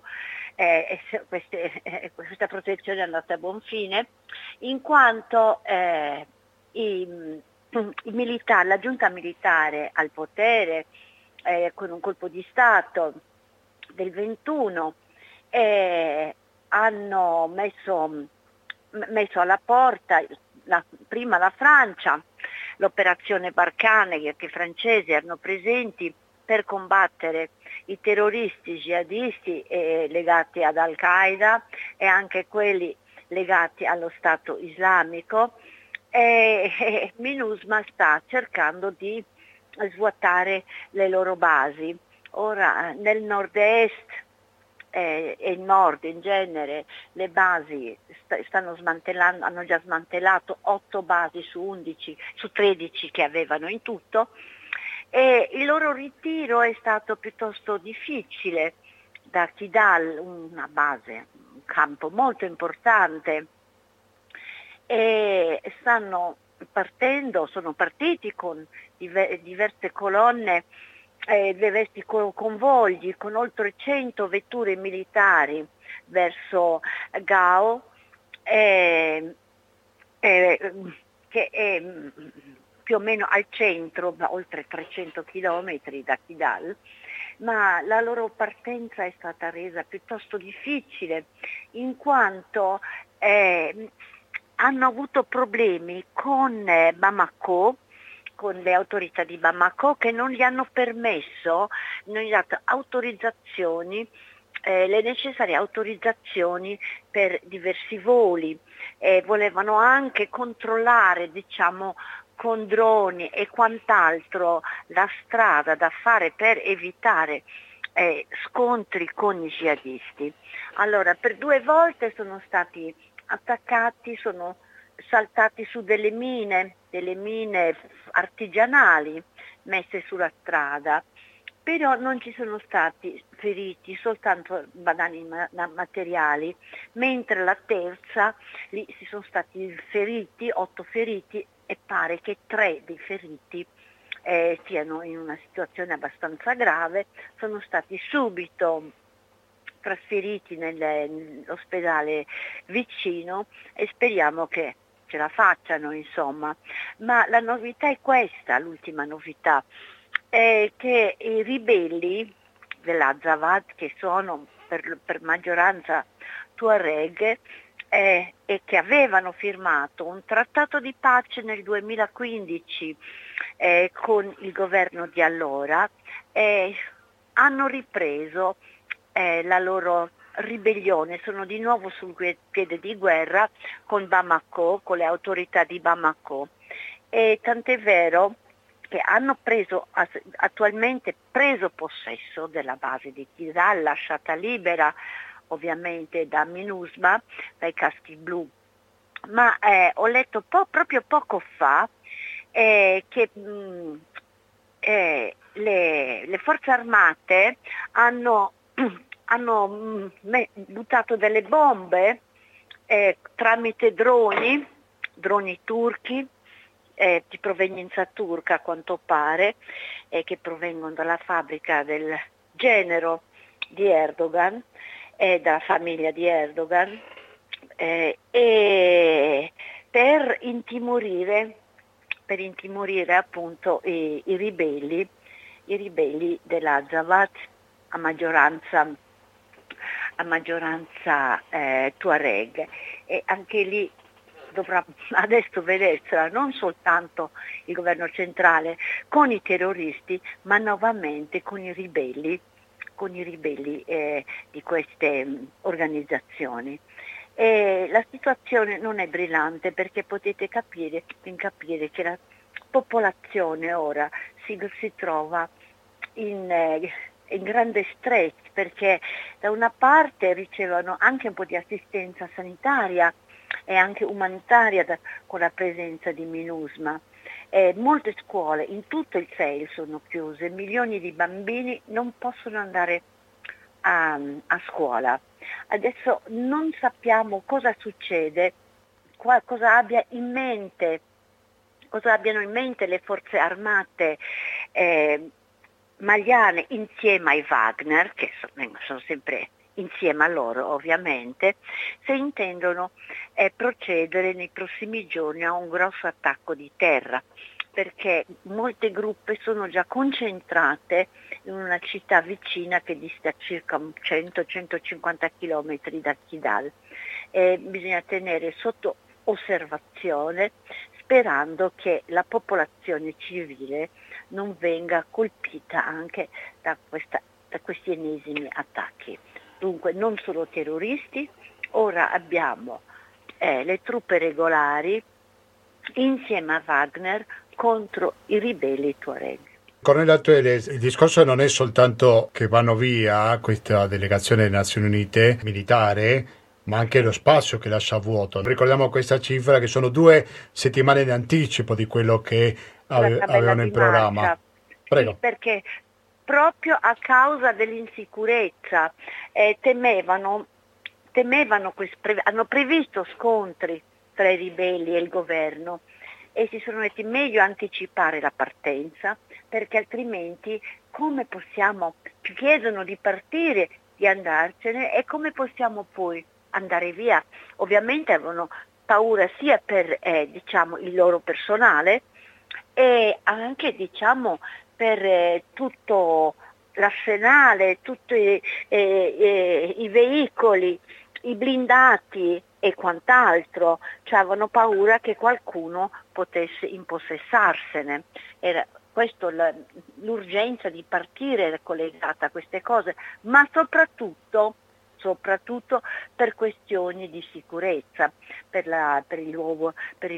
questa protezione è andata a buon fine, in quanto la giunta militare al potere con un colpo di Stato del 21 hanno messo alla porta prima la Francia, l'operazione Barkhane, che i francesi erano presenti per combattere i terroristi jihadisti legati ad Al-Qaeda e anche quelli legati allo Stato islamico, e MINUSMA sta cercando di svuotare le loro basi. Ora nel nord-est e il nord in genere le basi stanno smantellando, hanno già smantellato 8 basi su 13 che avevano in tutto, e il loro ritiro è stato piuttosto difficile. Da Kidal, una base, un campo molto importante, e sono partiti con diverse colonne, diversi convogli con oltre 100 vetture militari verso Gao, che è più o meno al centro, oltre 300 chilometri da Kidal, ma la loro partenza è stata resa piuttosto difficile in quanto hanno avuto problemi con Bamako, con le autorità di Bamako, che non gli hanno permesso, non gli hanno dato autorizzazioni, le necessarie autorizzazioni per diversi voli. Volevano anche controllare, con droni e quant'altro la strada da fare per evitare scontri con i jihadisti. Allora, per 2 volte sono stati attaccati, sono saltati su delle mine artigianali messe sulla strada, però non ci sono stati feriti, soltanto danni materiali, mentre la terza lì si sono stati feriti, 8 feriti, e pare che 3 dei feriti siano in una situazione abbastanza grave, sono stati subito trasferiti nell'ospedale vicino e speriamo che ce la facciano, insomma. Ma la novità è questa, l'ultima novità, è che i ribelli dell'Azawad, che sono per maggioranza Tuareg, e che avevano firmato un trattato di pace nel 2015 con il governo di allora, hanno ripreso la loro ribellione, sono di nuovo sul piede di guerra con Bamako, con le autorità di Bamako, e tant'è vero che hanno attualmente preso possesso della base di Kidal, lasciata libera ovviamente da MINUSMA, dai caschi blu. Ma ho letto proprio poco fa che le forze armate hanno buttato delle bombe tramite droni turchi, di provenienza turca a quanto pare, che provengono dalla fabbrica del genero di Erdogan, dalla famiglia di Erdogan, e per intimorire appunto i ribelli dell'Azawad a maggioranza Tuareg, e anche lì dovrà adesso vedersela non soltanto il governo centrale con i terroristi, ma nuovamente con i ribelli di queste organizzazioni. La situazione non è brillante, perché potete capire che la popolazione ora si trova in grande stress, perché da una parte ricevono anche un po' di assistenza sanitaria e anche umanitaria con la presenza di MINUSMA. Molte scuole in tutto il Sahel sono chiuse, milioni di bambini non possono andare a scuola. Adesso non sappiamo cosa succede, cosa abbiano in mente le forze armate maliane insieme ai Wagner, che sono sempre insieme a loro ovviamente, se intendono procedere nei prossimi giorni a un grosso attacco di terra, perché molte truppe sono già concentrate in una città vicina che dista circa 100-150 km da Kidal. Bisogna tenere sotto osservazione, sperando che la popolazione civile non venga colpita anche da questi ennesimi attacchi. Dunque non solo terroristi, ora abbiamo le truppe regolari insieme a Wagner contro i ribelli Tuareg. Colonnello Attuele, il discorso non è soltanto che vanno via questa delegazione delle Nazioni Unite militare, ma anche lo spazio che lascia vuoto. Ricordiamo questa cifra, che sono 2 settimane in anticipo di quello che avevano in programma. Prego. Sì, perché proprio a causa dell'insicurezza temevano hanno previsto scontri tra i ribelli e il governo, e si sono detti meglio anticipare la partenza, perché altrimenti come possiamo, ci chiedono di partire, di andarcene, e come possiamo poi andare via? Ovviamente avevano paura sia per il loro personale, e anche per tutto l'arsenale, tutti i veicoli, i blindati e quant'altro, cioè avevano paura che qualcuno potesse impossessarsene. Era questo l'urgenza di partire era collegata a queste cose, ma soprattutto per questioni di sicurezza, per i loro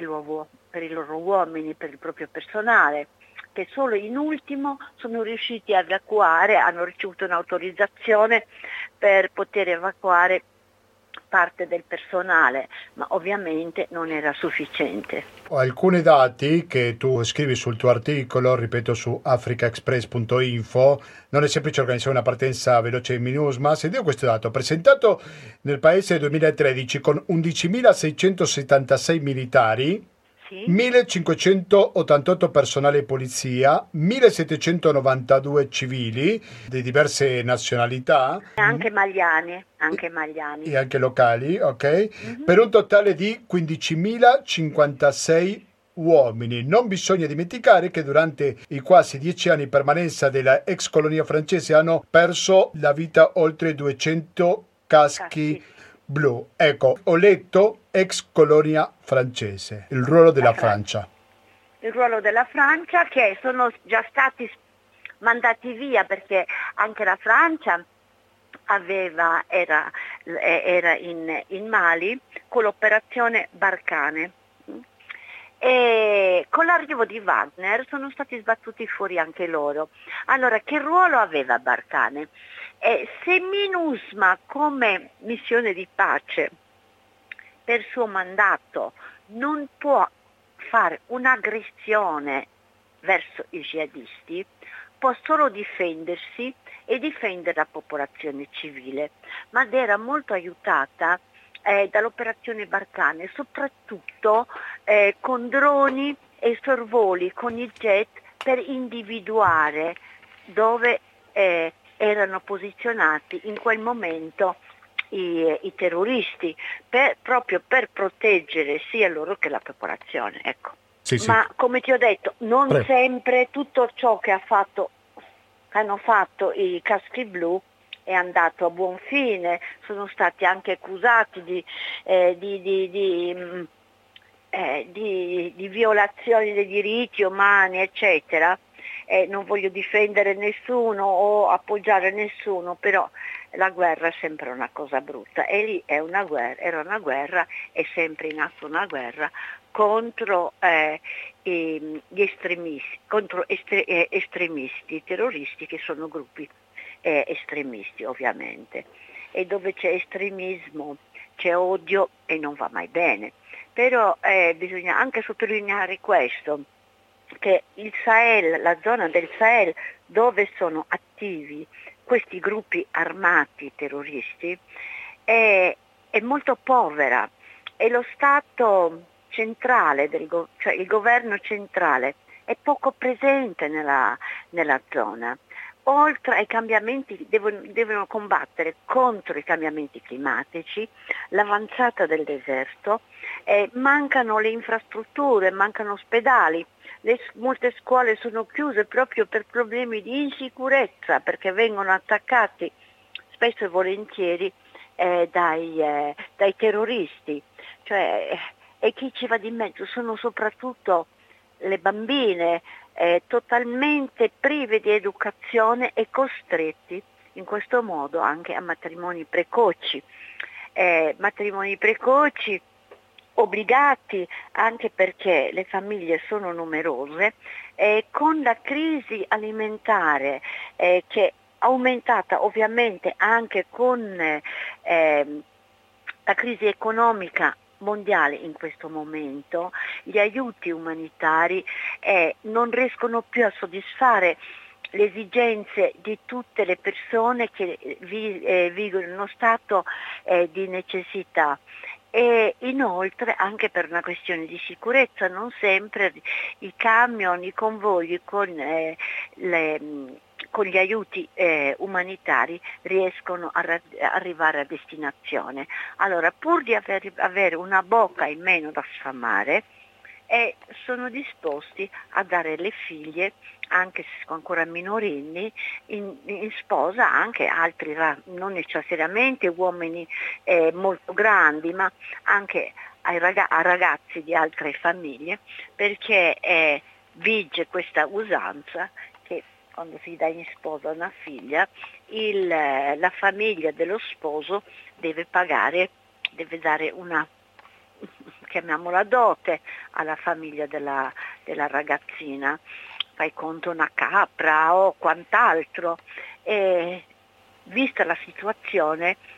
uomini, per il proprio personale, che solo in ultimo sono riusciti a evacuare, hanno ricevuto un'autorizzazione per poter evacuare parte del personale, ma ovviamente non era sufficiente. Ho alcuni dati che tu scrivi sul tuo articolo, ripeto, su africaexpress.info. Non è semplice organizzare una partenza veloce in MINUSMA. Sentiamo questo dato: presentato nel paese nel 2013 con 11.676 militari, Sì? 1.588 personale polizia, 1.792 civili di diverse nazionalità. Anche Magliani. E anche locali, ok? Per un totale di 15.056 uomini. Non bisogna dimenticare che durante i quasi 10 anni di permanenza della ex colonia francese hanno perso la vita oltre 200 caschi blu. Ecco, ho letto ex colonia francese, il ruolo della Francia. Il ruolo della Francia, che sono già stati mandati via, perché anche la Francia era in Mali con l'operazione Barkhane, e con l'arrivo di Wagner sono stati sbattuti fuori anche loro. Allora, che ruolo aveva Barkhane? Se MINUSMA come missione di pace per suo mandato non può fare un'aggressione verso i jihadisti, può solo difendersi e difendere la popolazione civile, ma era molto aiutata dall'operazione Barkhane, soprattutto con droni e sorvoli con i jet per individuare dove erano posizionati in quel momento i terroristi, proprio per proteggere sia loro che la popolazione. Ecco. Sì. Ma come ti ho detto, non sempre tutto ciò che hanno fatto i caschi blu è andato a buon fine. Sono stati anche accusati di violazioni dei diritti umani, eccetera. Non voglio difendere nessuno o appoggiare nessuno, però la guerra è sempre una cosa brutta, e lì era una guerra, è sempre in atto una guerra contro gli estremisti, estremisti terroristi, che sono gruppi estremisti ovviamente, e dove c'è estremismo c'è odio e non va mai bene. Però bisogna anche sottolineare questo, che il Sahel, la zona del Sahel dove sono attivi questi gruppi armati terroristi, è molto povera, e lo Stato centrale, cioè il governo centrale, è poco presente nella zona. Oltre ai cambiamenti, devono combattere contro i cambiamenti climatici, l'avanzata del deserto, mancano le infrastrutture, mancano ospedali, molte scuole sono chiuse proprio per problemi di insicurezza, perché vengono attaccati spesso e volentieri dai terroristi. E chi ci va di mezzo sono soprattutto le bambine, totalmente prive di educazione e costretti in questo modo anche a matrimoni precoci, obbligati anche perché le famiglie sono numerose, con la crisi alimentare che è aumentata ovviamente anche con la crisi economica mondiale in questo momento. Gli aiuti umanitari non riescono più a soddisfare le esigenze di tutte le persone che vivono in uno stato di necessità. E inoltre, anche per una questione di sicurezza, non sempre i camion, i convogli con gli aiuti umanitari riescono a arrivare a destinazione. Allora, pur di avere una bocca in meno da sfamare, sono disposti a dare le figlie, anche se sono ancora minorenni, in sposa anche altri, non necessariamente uomini molto grandi, ma anche a ragazzi di altre famiglie, perché vige questa usanza che quando si dà in sposa una figlia, la famiglia dello sposo deve dare una, chiamiamola dote, alla famiglia della ragazzina. Fai conto una capra o quant'altro. E vista la situazione,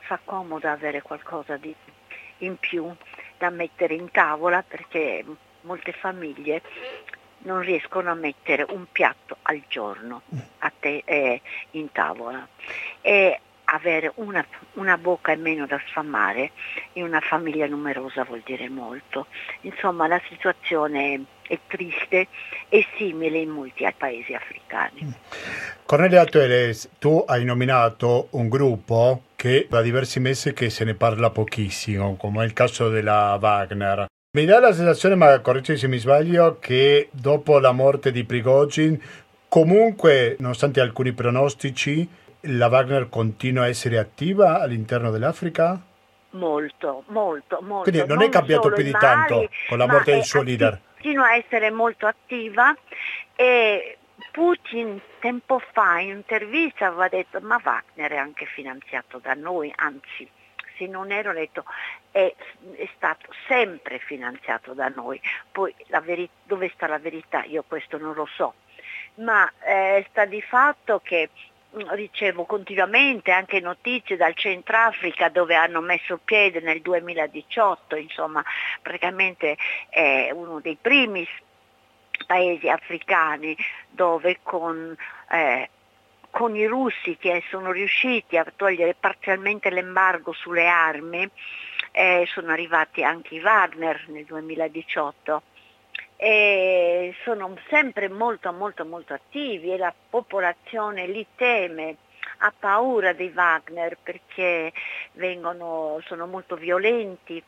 fa comodo avere qualcosa di in più da mettere in tavola, perché molte famiglie non riescono a mettere un piatto al giorno in tavola, e avere una bocca in meno da sfamare in una famiglia numerosa vuol dire molto. Insomma, la situazione è triste e simile in molti paesi africani. Cornelia Teles, tu hai nominato un gruppo che da diversi mesi che se ne parla pochissimo, come è il caso della Wagner. Mi dà la sensazione, ma correggimi se mi sbaglio, che dopo la morte di Prigozhin, comunque, nonostante alcuni pronostici, la Wagner continua a essere attiva all'interno dell'Africa? Molto. Quindi non è cambiato più di tanto con la morte del suo leader. Continua a essere molto attiva, e Putin tempo fa in un'intervista aveva detto: ma Wagner è anche finanziato da noi, anzi, se non ero detto è stato sempre finanziato da noi. Poi dove sta la verità? Io questo non lo so, ma sta di fatto che ricevo continuamente anche notizie dal Centrafrica, dove hanno messo piede nel 2018, insomma praticamente è uno dei primi paesi africani dove con i russi, che sono riusciti a togliere parzialmente l'embargo sulle armi, sono arrivati anche i Wagner nel 2018. E sono sempre molto attivi, e la popolazione li teme, ha paura dei Wagner, perché sono molto violenti,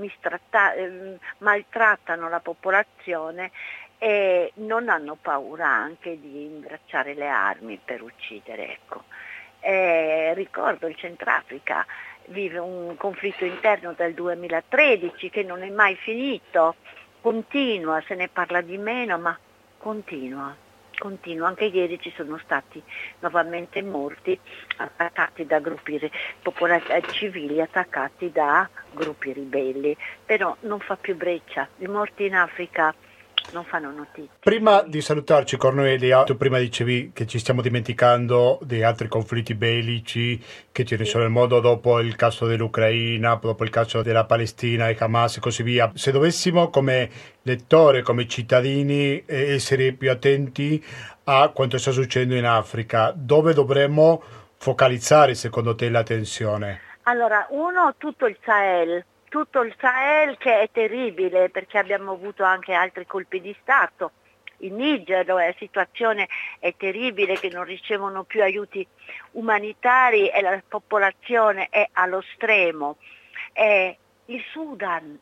maltrattano la popolazione e non hanno paura anche di imbracciare le armi per uccidere. Ecco. Ricordo il Centrafrica vive un conflitto interno dal 2013 che non è mai finito. Continua, se ne parla di meno, ma continua. Anche ieri ci sono stati nuovamente morti attaccati da gruppi civili, attaccati da gruppi ribelli, però non fa più breccia. I morti in Africa non fanno notizie. Prima di salutarci, Cornelia, tu prima dicevi che ci stiamo dimenticando di altri conflitti bellici che ce ne sono nel mondo, dopo il caso dell'Ucraina, dopo il caso della Palestina e Hamas e così via. Se dovessimo come lettori, come cittadini, essere più attenti a quanto sta succedendo in Africa, dove dovremmo focalizzare secondo te l'attenzione? Allora, tutto il Sahel, che è terribile, perché abbiamo avuto anche altri colpi di Stato. In Niger la situazione è terribile, che non ricevono più aiuti umanitari e la popolazione è allo stremo. Il Sudan,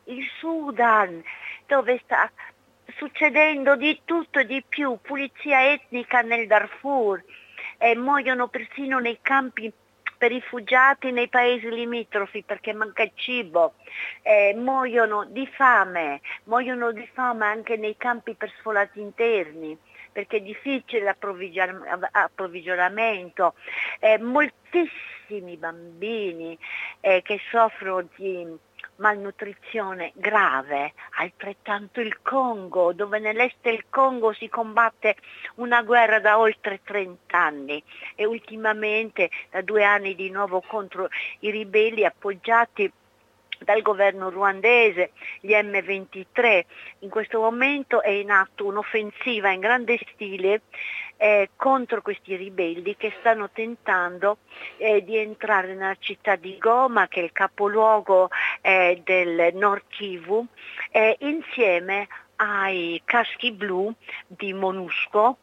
dove sta succedendo di tutto e di più, pulizia etnica nel Darfur, muoiono persino nei campi per rifugiati nei paesi limitrofi perché manca il cibo, muoiono di fame anche nei campi per sfolati interni, perché è difficile l'approvvigionamento, moltissimi bambini che soffrono di malnutrizione grave, altrettanto il Congo, dove nell'est del Congo si combatte una guerra da oltre 30 anni e ultimamente da 2 anni di nuovo contro i ribelli appoggiati dal governo ruandese, gli M23. In questo momento è in atto un'offensiva in grande stile contro questi ribelli che stanno tentando di entrare nella città di Goma, che è il capoluogo del Nord Kivu, insieme ai caschi blu di MONUSCO,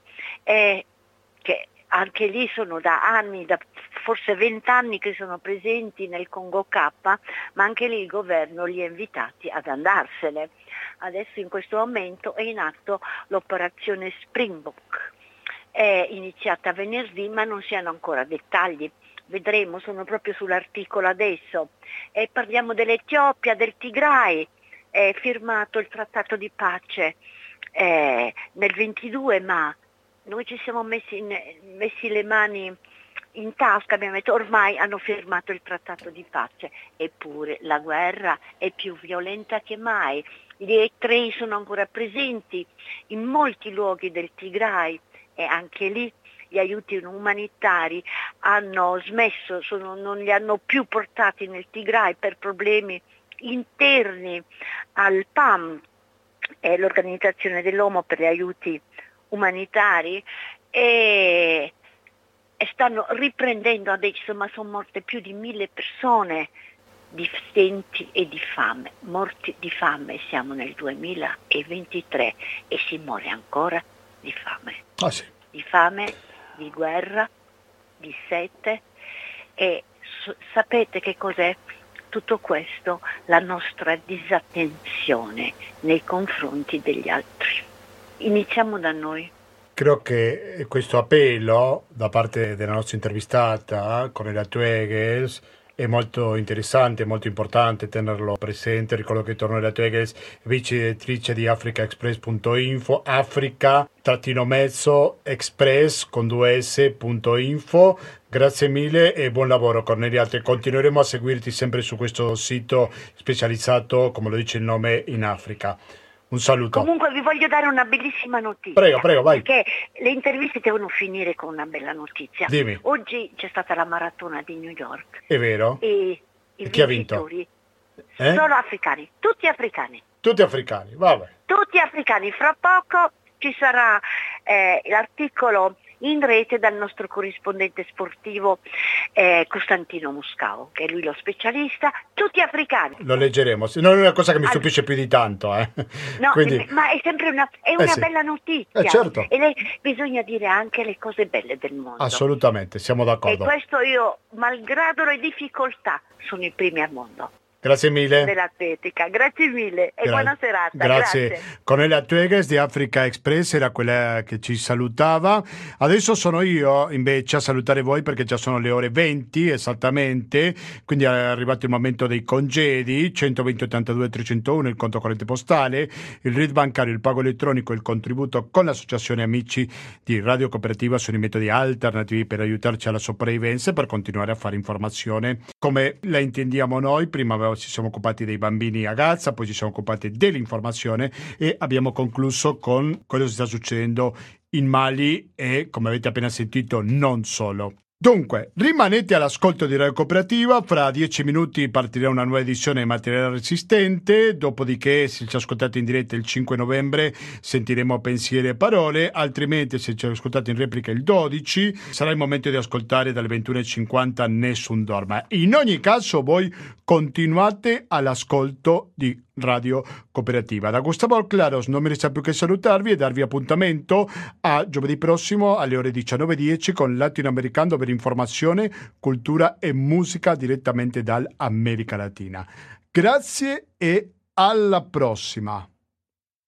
che anche lì sono da anni, da forse 20 anni che sono presenti nel Congo K, ma anche lì il governo li ha invitati ad andarsene. Adesso in questo momento è in atto l'operazione Springbok, è iniziata venerdì ma non si hanno ancora dettagli. Vedremo, sono proprio sull'articolo adesso. Parliamo dell'Etiopia, del Tigray, è firmato il trattato di pace nel 22, ma noi ci siamo messi le mani in tasca, abbiamo detto ormai hanno firmato il trattato di pace, eppure la guerra è più violenta che mai. Gli Eritrei sono ancora presenti in molti luoghi del Tigray e anche lì gli aiuti umanitari hanno smesso, non li hanno più portati nel Tigray per problemi interni al PAM, l'Organizzazione dell'Uomo per gli aiuti umanitari, e stanno riprendendo adesso, ma sono morte più di 1000 persone di stenti e di fame, morti di fame. Siamo nel 2023 e si muore ancora di fame. Ah, sì. Di fame, di guerra, di sete, e sapete che cos'è tutto questo? La nostra disattenzione nei confronti degli altri. Iniziamo da noi. Credo che questo appello da parte della nostra intervistata, Cornelia Teughels, è molto interessante, molto importante tenerlo presente. Ricordo che Cornelia Teughels, vice direttrice di africaexpress.info, Africa-express con 2s.info. Grazie mille e buon lavoro, Cornelia. Continueremo a seguirti sempre su questo sito specializzato, come lo dice il nome, in Africa. Un saluto. Comunque vi voglio dare una bellissima notizia. Prego, vai. Perché le interviste devono finire con una bella notizia. Dimmi. Oggi c'è stata la maratona di New York. È vero? E i chi ha vinto? Sono africani, tutti africani. Tutti africani, vabbè. Tutti africani. Fra poco ci sarà l'articolo in rete dal nostro corrispondente sportivo Costantino Muscao, che è lui lo specialista, tutti africani. Lo leggeremo, non è una cosa che mi stupisce più di tanto. No, quindi... ma è sempre una sì. bella notizia. Certo. E bisogna dire anche le cose belle del mondo. Assolutamente, siamo d'accordo. E questo io, malgrado le difficoltà, sono i primi al mondo. Grazie mille. Dell'atletica, grazie mille e buona serata. Grazie. Cornelia Teughels di Africa Express era quella che ci salutava. Adesso sono io invece a salutare voi perché già sono le ore 20 esattamente, quindi è arrivato il momento dei congedi. 120 82 301 il conto corrente postale, il RID bancario, il pago elettronico, il contributo con l'associazione Amici di Radio Cooperativa sono i metodi alternativi per aiutarci alla sopravvivenza e per continuare a fare informazione come la intendiamo noi. Prima ci siamo occupati dei bambini a Gaza, poi ci siamo occupati dell'informazione e abbiamo concluso con quello che sta succedendo in Mali e, come avete appena sentito, non solo. Dunque, rimanete all'ascolto di Radio Cooperativa, fra 10 minuti partirà una nuova edizione di Materiale Resistente, dopodiché se ci ascoltate in diretta il 5 novembre sentiremo pensieri e parole, altrimenti se ci ascoltate in replica il 12 sarà il momento di ascoltare dalle 21:50 Nessun Dorma. In ogni caso voi continuate all'ascolto di Radio Cooperativa. Da Gustavo Claros non mi resta più che salutarvi e darvi appuntamento a giovedì prossimo alle ore 19:10 con Latinoamericano per informazione, cultura e musica direttamente dall'America Latina. Grazie e alla prossima.